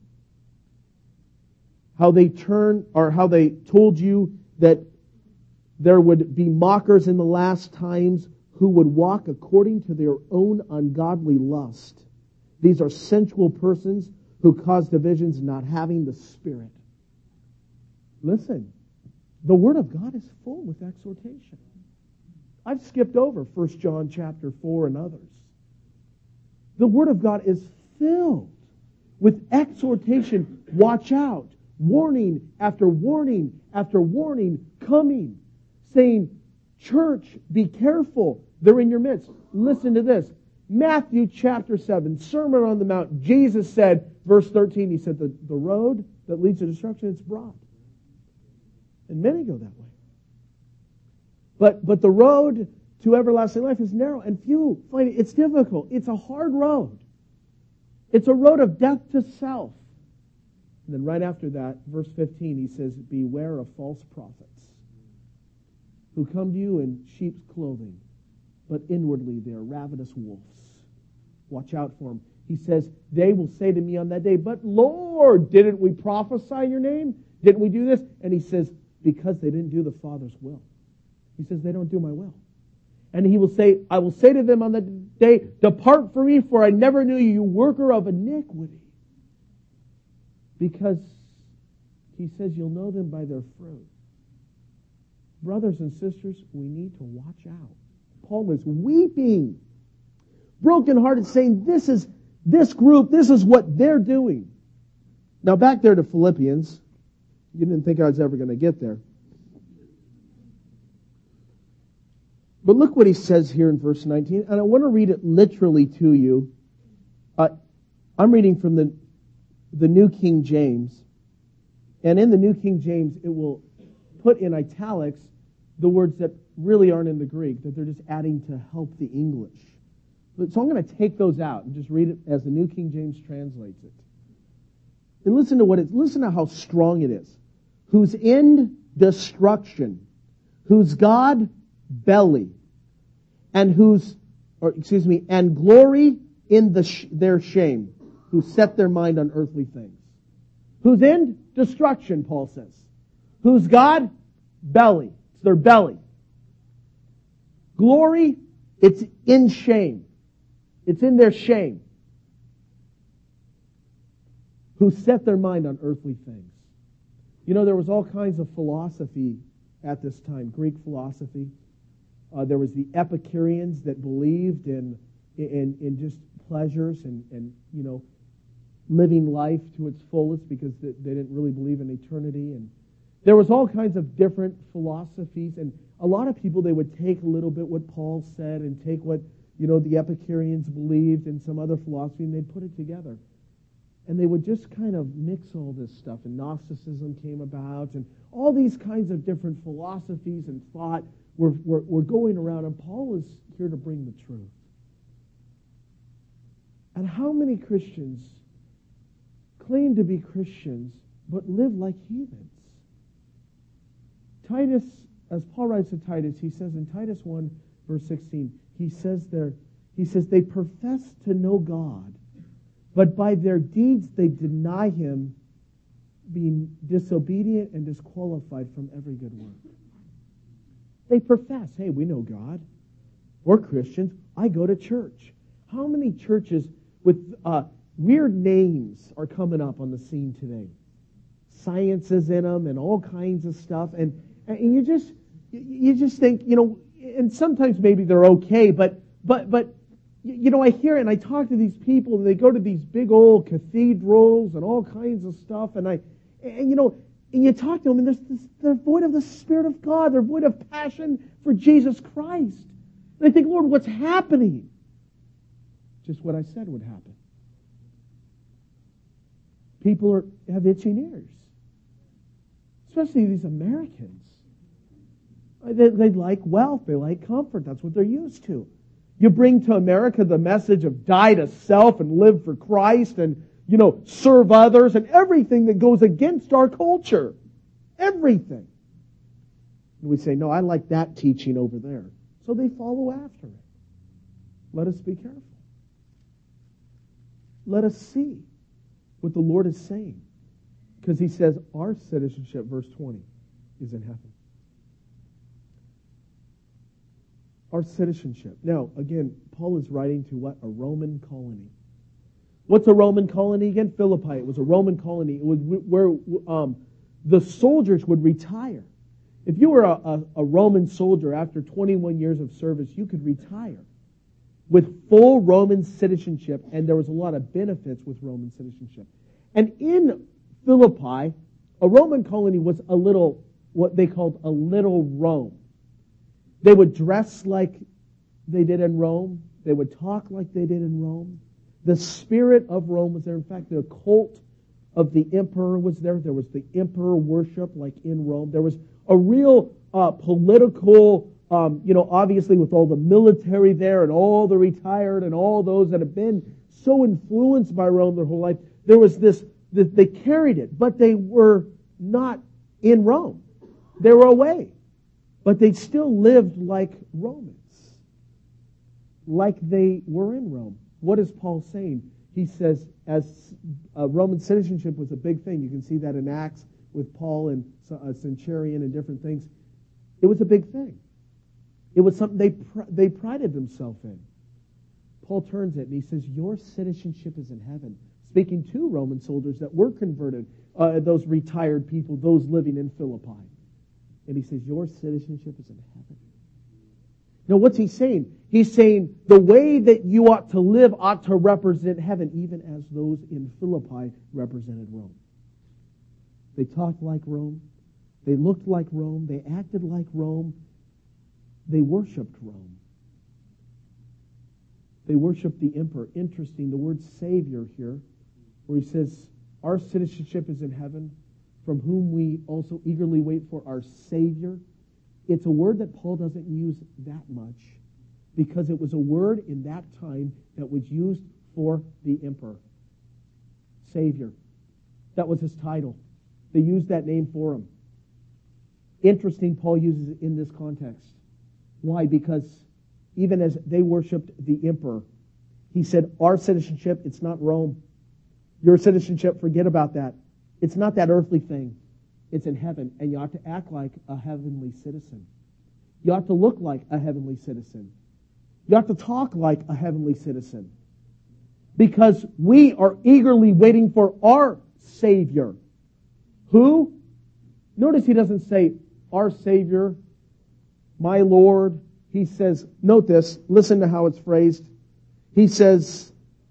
How they told you that there would be mockers in the last times who would walk according to their own ungodly lust. These are sensual persons who cause divisions, not having the Spirit. Listen, the Word of God is full with exhortation. I've skipped over 1 John chapter 4 and others. The Word of God is filled with exhortation. Watch out. Warning after warning after warning coming. Saying, church, be careful. They're in your midst. Listen to this. Matthew chapter 7, Sermon on the Mount. Jesus said, verse 13, he said, the road that leads to destruction, it's broad. And many go that way. But the road to everlasting life is narrow, and few find it. It's difficult. It's a hard road. It's a road of death to self. And then right after that, verse 15, he says, beware of false prophets who come to you in sheep's clothing, but inwardly they are ravenous wolves. Watch out for them. He says, they will say to me on that day, but Lord, didn't we prophesy in your name? Didn't we do this? And he says, because they didn't do the Father's will. He says, they don't do my will. And he will say, I will say to them on that day, depart from me, for I never knew you, you worker of iniquity. Because he says you'll know them by their fruit. Brothers and sisters, we need to watch out. Paul is weeping, brokenhearted, saying this group, this is what they're doing. Now back there to Philippians. You didn't think I was ever going to get there. But look what he says here in verse 19, and I want to read it literally to you. I'm reading from the New King James, and in the New King James, it will put in italics the words that really aren't in the Greek, that they're just adding to help the English. So I'm going to take those out and just read it as the New King James translates it. And listen to how strong it is. Whose end destruction, whose God belly, and and glory in their shame, who set their mind on earthly things. Whose end destruction, Paul says. Whose God belly, it's their belly. Glory, it's in shame. It's in their shame. Who set their mind on earthly things. You know, there was all kinds of philosophy at this time, Greek philosophy. There was the Epicureans that believed in just pleasures and living life to its fullest because they didn't really believe in eternity. And there was all kinds of different philosophies, and a lot of people, they would take a little bit what Paul said and take what the Epicureans believed and some other philosophy, and they'd put it together. And they would just kind of mix all this stuff. And Gnosticism came about, and all these kinds of different philosophies and thought were going around. And Paul is here to bring the truth. And how many Christians claim to be Christians, but live like heathens? Titus, as Paul writes to Titus, he says in Titus 1, verse 16, he says they profess to know God, but by their deeds they deny him, being disobedient and disqualified from every good work. They profess, hey, we know God. We're Christians. I go to church. How many churches with weird names are coming up on the scene today? Sciences in them and all kinds of stuff. And you just think, and sometimes maybe they're okay, but I hear it and I talk to these people and they go to these big old cathedrals and all kinds of stuff, and you talk to them and they're void of the Spirit of God. They're void of passion for Jesus Christ. And I think, Lord, what's happening? Just what I said would happen. People have itching ears. Especially these Americans. They like wealth. They like comfort. That's what they're used to. You bring to America the message of die to self and live for Christ and, serve others and everything that goes against our culture. Everything. And we say, no, I like that teaching over there. So they follow after it. Let us be careful. Let us see what the Lord is saying. Because he says our citizenship, verse 20, is in heaven. Our citizenship. Now, again, Paul is writing to what? A Roman colony. What's a Roman colony again? Philippi. It was a Roman colony. It was where the soldiers would retire. If you were a Roman soldier after 21 years of service, you could retire with full Roman citizenship, and there was a lot of benefits with Roman citizenship. And in Philippi, a Roman colony was what they called a little Rome. They would dress like they did in Rome. They would talk like they did in Rome. The spirit of Rome was there. In fact, the cult of the emperor was there. There was the emperor worship like in Rome. There was a real political, obviously with all the military there and all the retired and all those that have been so influenced by Rome their whole life. There was this, they carried it, but they were not in Rome. They were away. But they still lived like Romans. Like they were in Rome. What is Paul saying? He says, as Roman citizenship was a big thing. You can see that in Acts with Paul and a centurion and different things. It was a big thing. It was something they prided themselves in. Paul turns it and he says, your citizenship is in heaven. Speaking to Roman soldiers that were converted, those retired people, those living in Philippi. And he says, your citizenship is in heaven. Now, what's he saying? He's saying the way that you ought to live ought to represent heaven, even as those in Philippi represented Rome. They talked like Rome. They looked like Rome. They acted like Rome. They worshipped Rome. They worshiped the emperor. Interesting, the word Savior here, where he says, our citizenship is in heaven, from whom we also eagerly wait for our Savior. It's a word that Paul doesn't use that much because it was a word in that time that was used for the emperor. Savior. That was his title. They used that name for him. Interesting, Paul uses it in this context. Why? Because even as they worshipped the emperor, he said, our citizenship, it's not Rome. Your citizenship, forget about that. It's not that earthly thing. It's in heaven, and you ought to act like a heavenly citizen. You ought to look like a heavenly citizen. You ought to talk like a heavenly citizen. Because we are eagerly waiting for our Savior. Who? Notice he doesn't say, our Savior, my Lord. He says, note this, listen to how it's phrased. He says,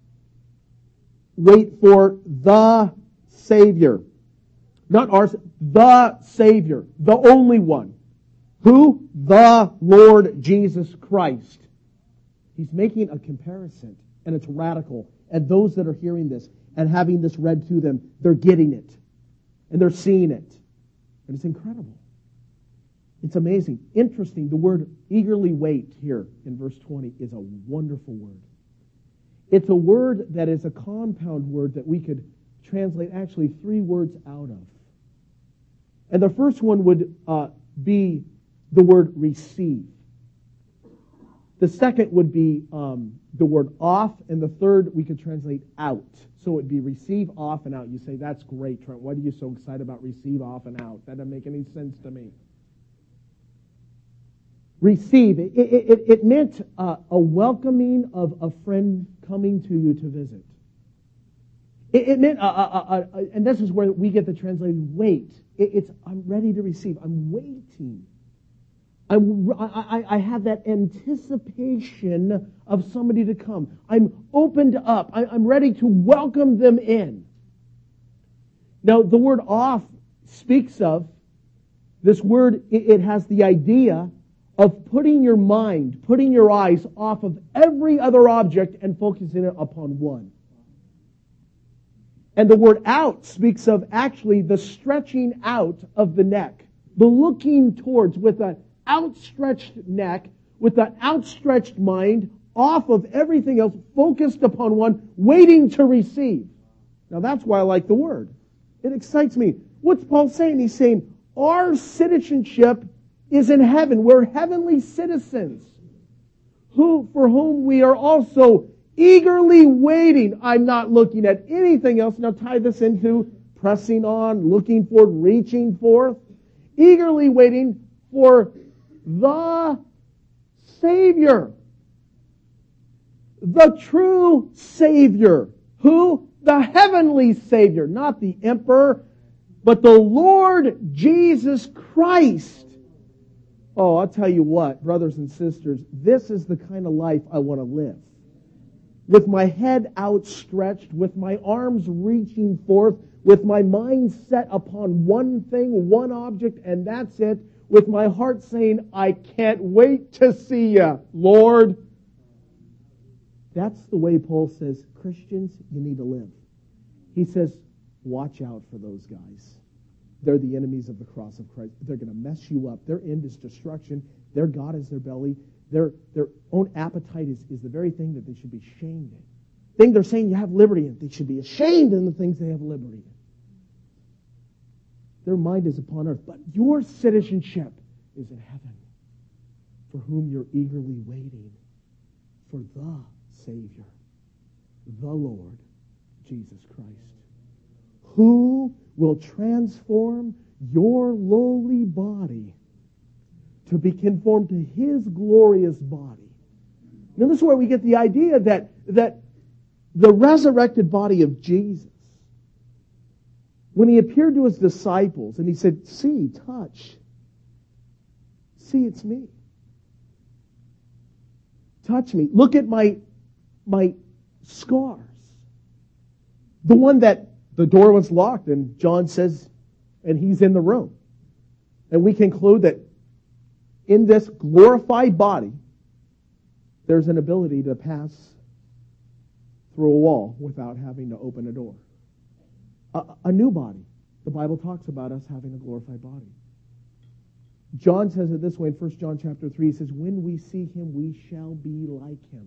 wait for the Savior. Not ours, the Savior, the only one. Who? The Lord Jesus Christ. He's making a comparison, and it's radical. And those that are hearing this and having this read to them, they're getting it. And they're seeing it. And it's incredible. It's amazing. Interesting. The word eagerly wait here in verse 20 is a wonderful word. It's a word that is a compound word that we could translate actually 3 words out of. And the first one would be the word receive. The second would be the word off, and the third we could translate out. So it would be receive, off, and out. You say, that's great, Trent. What are you so excited about receive, off, and out? That doesn't make any sense to me. Receive. It meant a welcoming of a friend coming to you to visit. It meant, and this is where we get the translated wait. It's I'm ready to receive. I'm waiting. I have that anticipation of somebody to come. I'm opened up. I'm ready to welcome them in. Now, the word off speaks of, this word, it has the idea of putting your mind, putting your eyes off of every other object and focusing it upon one. And the word out speaks of actually the stretching out of the neck, the looking towards with an outstretched neck, with an outstretched mind, off of everything else, focused upon one, waiting to receive. Now that's why I like the word. It excites me. What's Paul saying? He's saying, our citizenship is in heaven. We're heavenly citizens, for whom we are also eagerly waiting. I'm not looking at anything else. Now tie this into pressing on, looking forward, reaching forth. Eagerly waiting for the Savior. The true Savior. Who? The heavenly Savior. Not the emperor, but the Lord Jesus Christ. Oh, I'll tell you what, brothers and sisters, this is the kind of life I want to live. With my head outstretched, with my arms reaching forth, with my mind set upon one thing, one object, and that's it, with my heart saying, I can't wait to see you, Lord. That's the way Paul says, Christians, you need to live. He says, watch out for those guys. They're the enemies of the cross of Christ. They're going to mess you up. Their end is destruction. Their God is their belly. Their own appetite is the very thing that they should be shamed in. thing they're saying you have liberty in. They should be ashamed in the things they have liberty in. Their mind is upon earth, but your citizenship is in heaven, for whom you're eagerly waiting for the Savior, the Lord Jesus Christ, who will transform your lowly body to be conformed to His glorious body. Now, this is where we get the idea that the resurrected body of Jesus, when He appeared to His disciples and He said, see, touch, see, it's me. Touch me. Look at my scars. The one that the door was locked and John says, and He's in the room. And we conclude that in this glorified body, there's an ability to pass through a wall without having to open a door. A new body. The Bible talks about us having a glorified body. John says it this way in 1 John chapter 3. He says, when we see Him, we shall be like Him.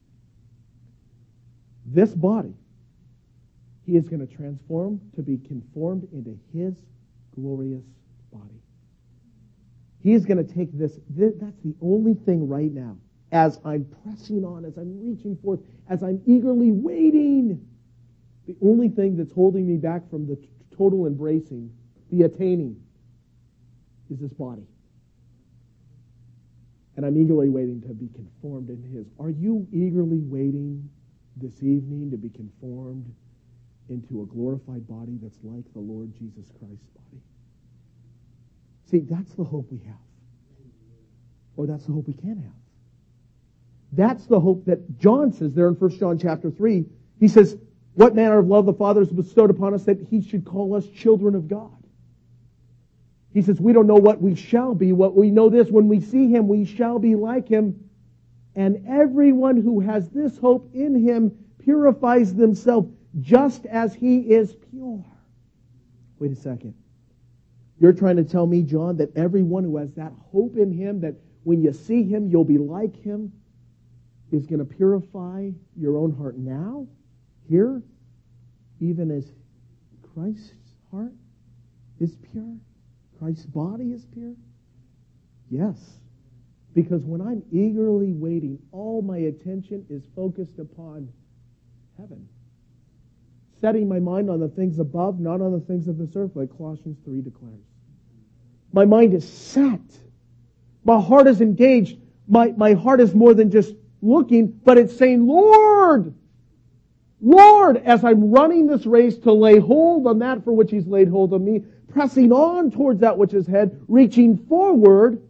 This body, He is going to transform to be conformed into His glorious body. He is going to take this. That's the only thing right now. As I'm pressing on, as I'm reaching forth, as I'm eagerly waiting, the only thing that's holding me back from the total embracing, the attaining, is this body. And I'm eagerly waiting to be conformed into His. Are you eagerly waiting this evening to be conformed into a glorified body that's like the Lord Jesus Christ's body? See, that's the hope we have. Or that's the hope we can have. That's the hope that John says there in 1 John chapter 3. He says, what manner of love the Father has bestowed upon us that He should call us children of God. He says, we don't know what we shall be. What we know this, when we see Him, we shall be like Him. And everyone who has this hope in Him purifies themselves just as He is pure. Wait a second. You're trying to tell me, John, that everyone who has that hope in Him, that when you see Him, you'll be like Him, is going to purify your own heart now, here, even as Christ's heart is pure? Christ's body is pure? Yes. Because when I'm eagerly waiting, all my attention is focused upon heaven. Setting my mind on the things above, not on the things of this earth, like Colossians 3 declares. My mind is set. My heart is engaged. My heart is more than just looking, but it's saying, Lord, Lord, as I'm running this race to lay hold on that for which He's laid hold of me, pressing on towards that which is ahead, reaching forward.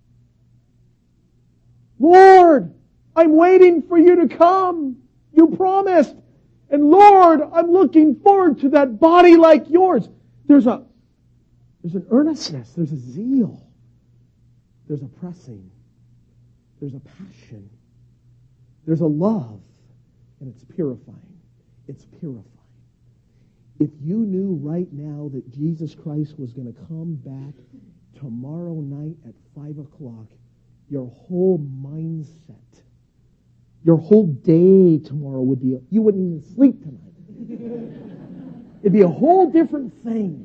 Lord, I'm waiting for You to come. You promised. And Lord, I'm looking forward to that body like Yours. There's an earnestness. There's a zeal. There's a pressing. There's a passion. There's a love. And it's purifying. It's purifying. If you knew right now that Jesus Christ was going to come back tomorrow night at 5 o'clock, your whole mindset, your whole day tomorrow would be, you wouldn't even sleep tonight. It'd be a whole different thing.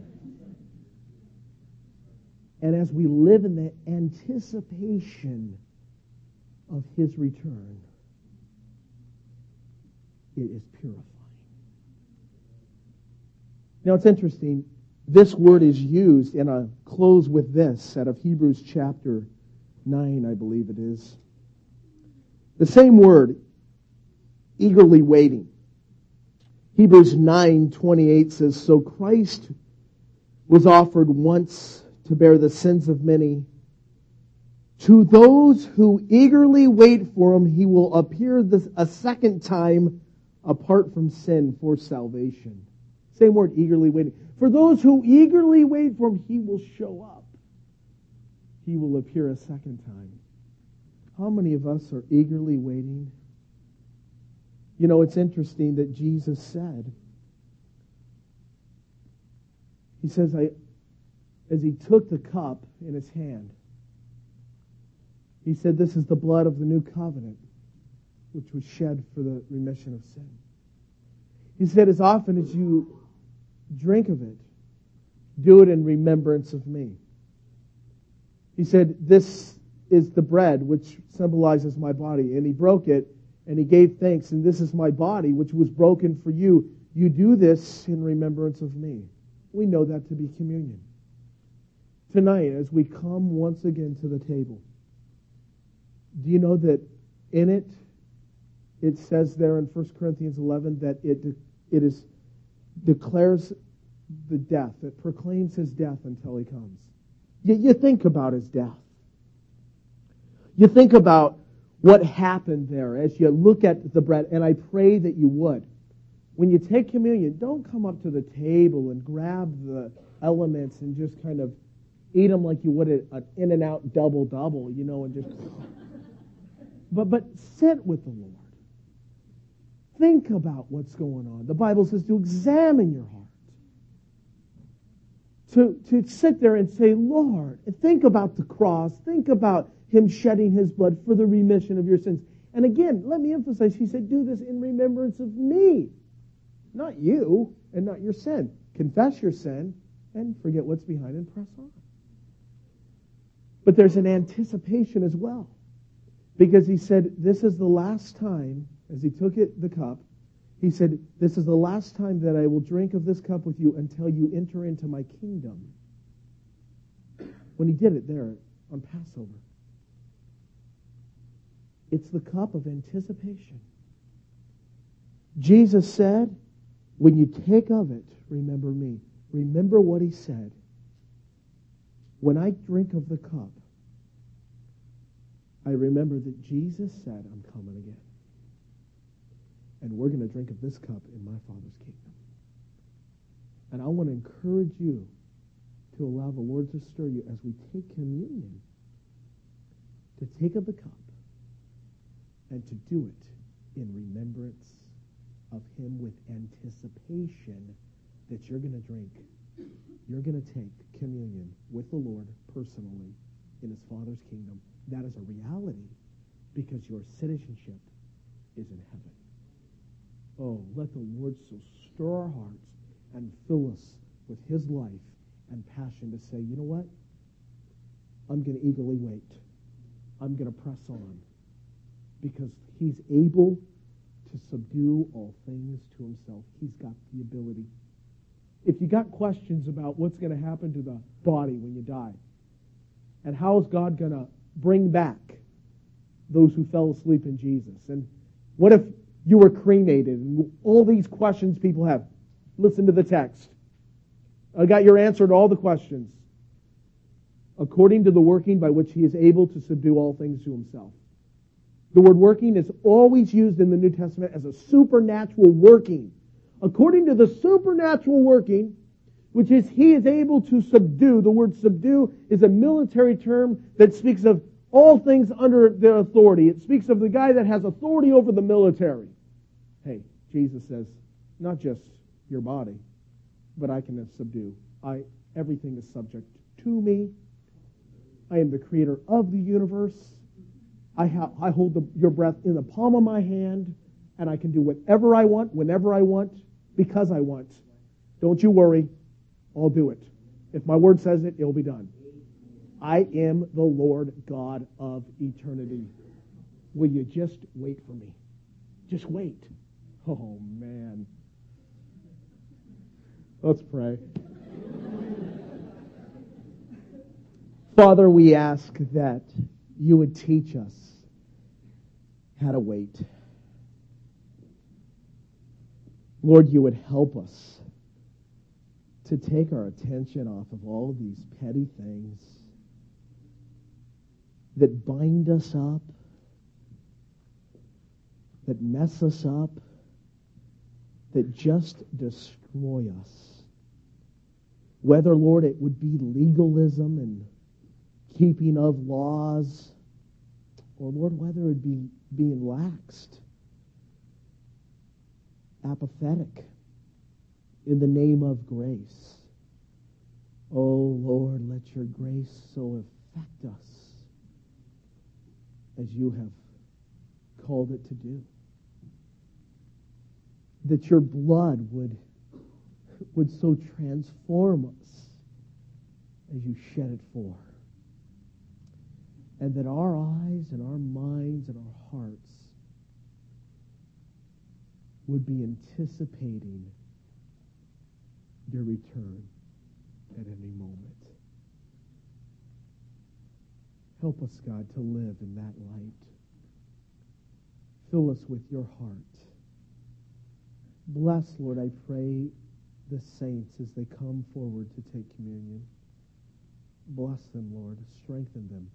And as we live in the anticipation of His return, it is purifying. Now it's interesting, this word is used, and I'll close with this out of Hebrews chapter 9, I believe it is. The same word, eagerly waiting. Hebrews 9:28 says, so Christ was offered once to bear the sins of many. To those who eagerly wait for Him, He will appear a second time apart from sin for salvation. Same word, eagerly waiting. For those who eagerly wait for Him, He will show up. He will appear a second time. How many of us are eagerly waiting? You know, it's interesting that Jesus said, He says, as He took the cup in His hand, He said, this is the blood of the new covenant, which was shed for the remission of sin. He said, as often as you drink of it, do it in remembrance of me. He said, this is the bread which symbolizes my body. And he broke it and he gave thanks. And this is my body which was broken for you. You do this in remembrance of me. We know that to be communion. Tonight, as we come once again to the table, do you know that in it, it says there in 1 Corinthians 11 that it declares the death. It proclaims his death until he comes. You think about his death. You think about what happened there as you look at the bread, and I pray that you would. When you take communion, don't come up to the table and grab the elements and just kind of eat them like you would an In-N-Out double-double, and just... But sit with the Lord. Think about what's going on. The Bible says to examine your heart. To sit there and say, Lord, and think about the cross. Think about him shedding his blood for the remission of your sins. And again, let me emphasize, he said, do this in remembrance of me. Not you and not your sin. Confess your sin and forget what's behind and press on. But there's an anticipation as well. Because he said, this is the last time, as he took the cup, he said, this is the last time that I will drink of this cup with you until you enter into my kingdom. When he did it there on Passover. It's the cup of anticipation. Jesus said, when you take of it, remember me. Remember what he said. When I drink of the cup, I remember that Jesus said, I'm coming again. And we're going to drink of this cup in my Father's kingdom. And I want to encourage you to allow the Lord to stir you as we take communion, to take of the cup and to do it in remembrance of him with anticipation that you're going to drink. You're going to take communion with the Lord personally in his Father's kingdom. That is a reality because your citizenship is in heaven. Oh, let the Lord so stir our hearts and fill us with his life and passion to say, you know what? I'm going to eagerly wait. I'm going to press on because he's able to subdue all things to himself. He's got the ability. If you got questions about what's going to happen to the body when you die, and how is God going to bring back those who fell asleep in Jesus, and what if you were cremated, and all these questions people have, listen to the text. I got your answer to all the questions. According to the working by which he is able to subdue all things to himself. The word working is always used in the New Testament as a supernatural working. According to the supernatural working, which is he is able to subdue. The word subdue is a military term that speaks of all things under their authority. It speaks of the guy that has authority over the military. Hey, Jesus says, not just your body, but I can subdue. Everything is subject to me. I am the creator of the universe. I hold your breath in the palm of my hand, and I can do whatever I want, whenever I want, because I want. Don't you worry. I'll do it. If my word says it, it'll be done. I am the Lord God of eternity. Will you just wait for me? Just wait. Oh, man. Let's pray. Father, we ask that you would teach us how to wait. Lord, you would help us to take our attention off of all of these petty things that bind us up, that mess us up, that just destroy us. Whether, Lord, it would be legalism and keeping of laws, or, Lord, whether it would be being laxed, apathetic in the name of grace. Oh, Lord, let your grace so affect us as you have called it to do. that your blood would so transform us as you shed it for. And that our eyes and our minds and our hearts would be anticipating your return at any moment. Help us, God, to live in that light. Fill us with your heart. Bless, Lord, I pray, the saints as they come forward to take communion. Bless them, Lord. Strengthen them.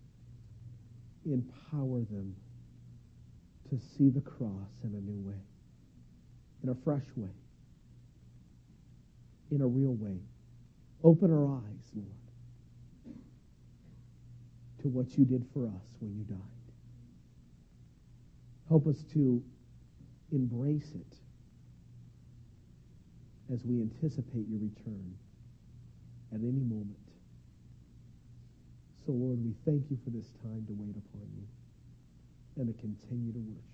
Empower them to see the cross in a new way, in a fresh way, in a real way. Open our eyes, Lord, to what you did for us when you died. Help us to embrace it as we anticipate your return at any moment. So, Lord, we thank you for this time to wait upon you and to continue to worship.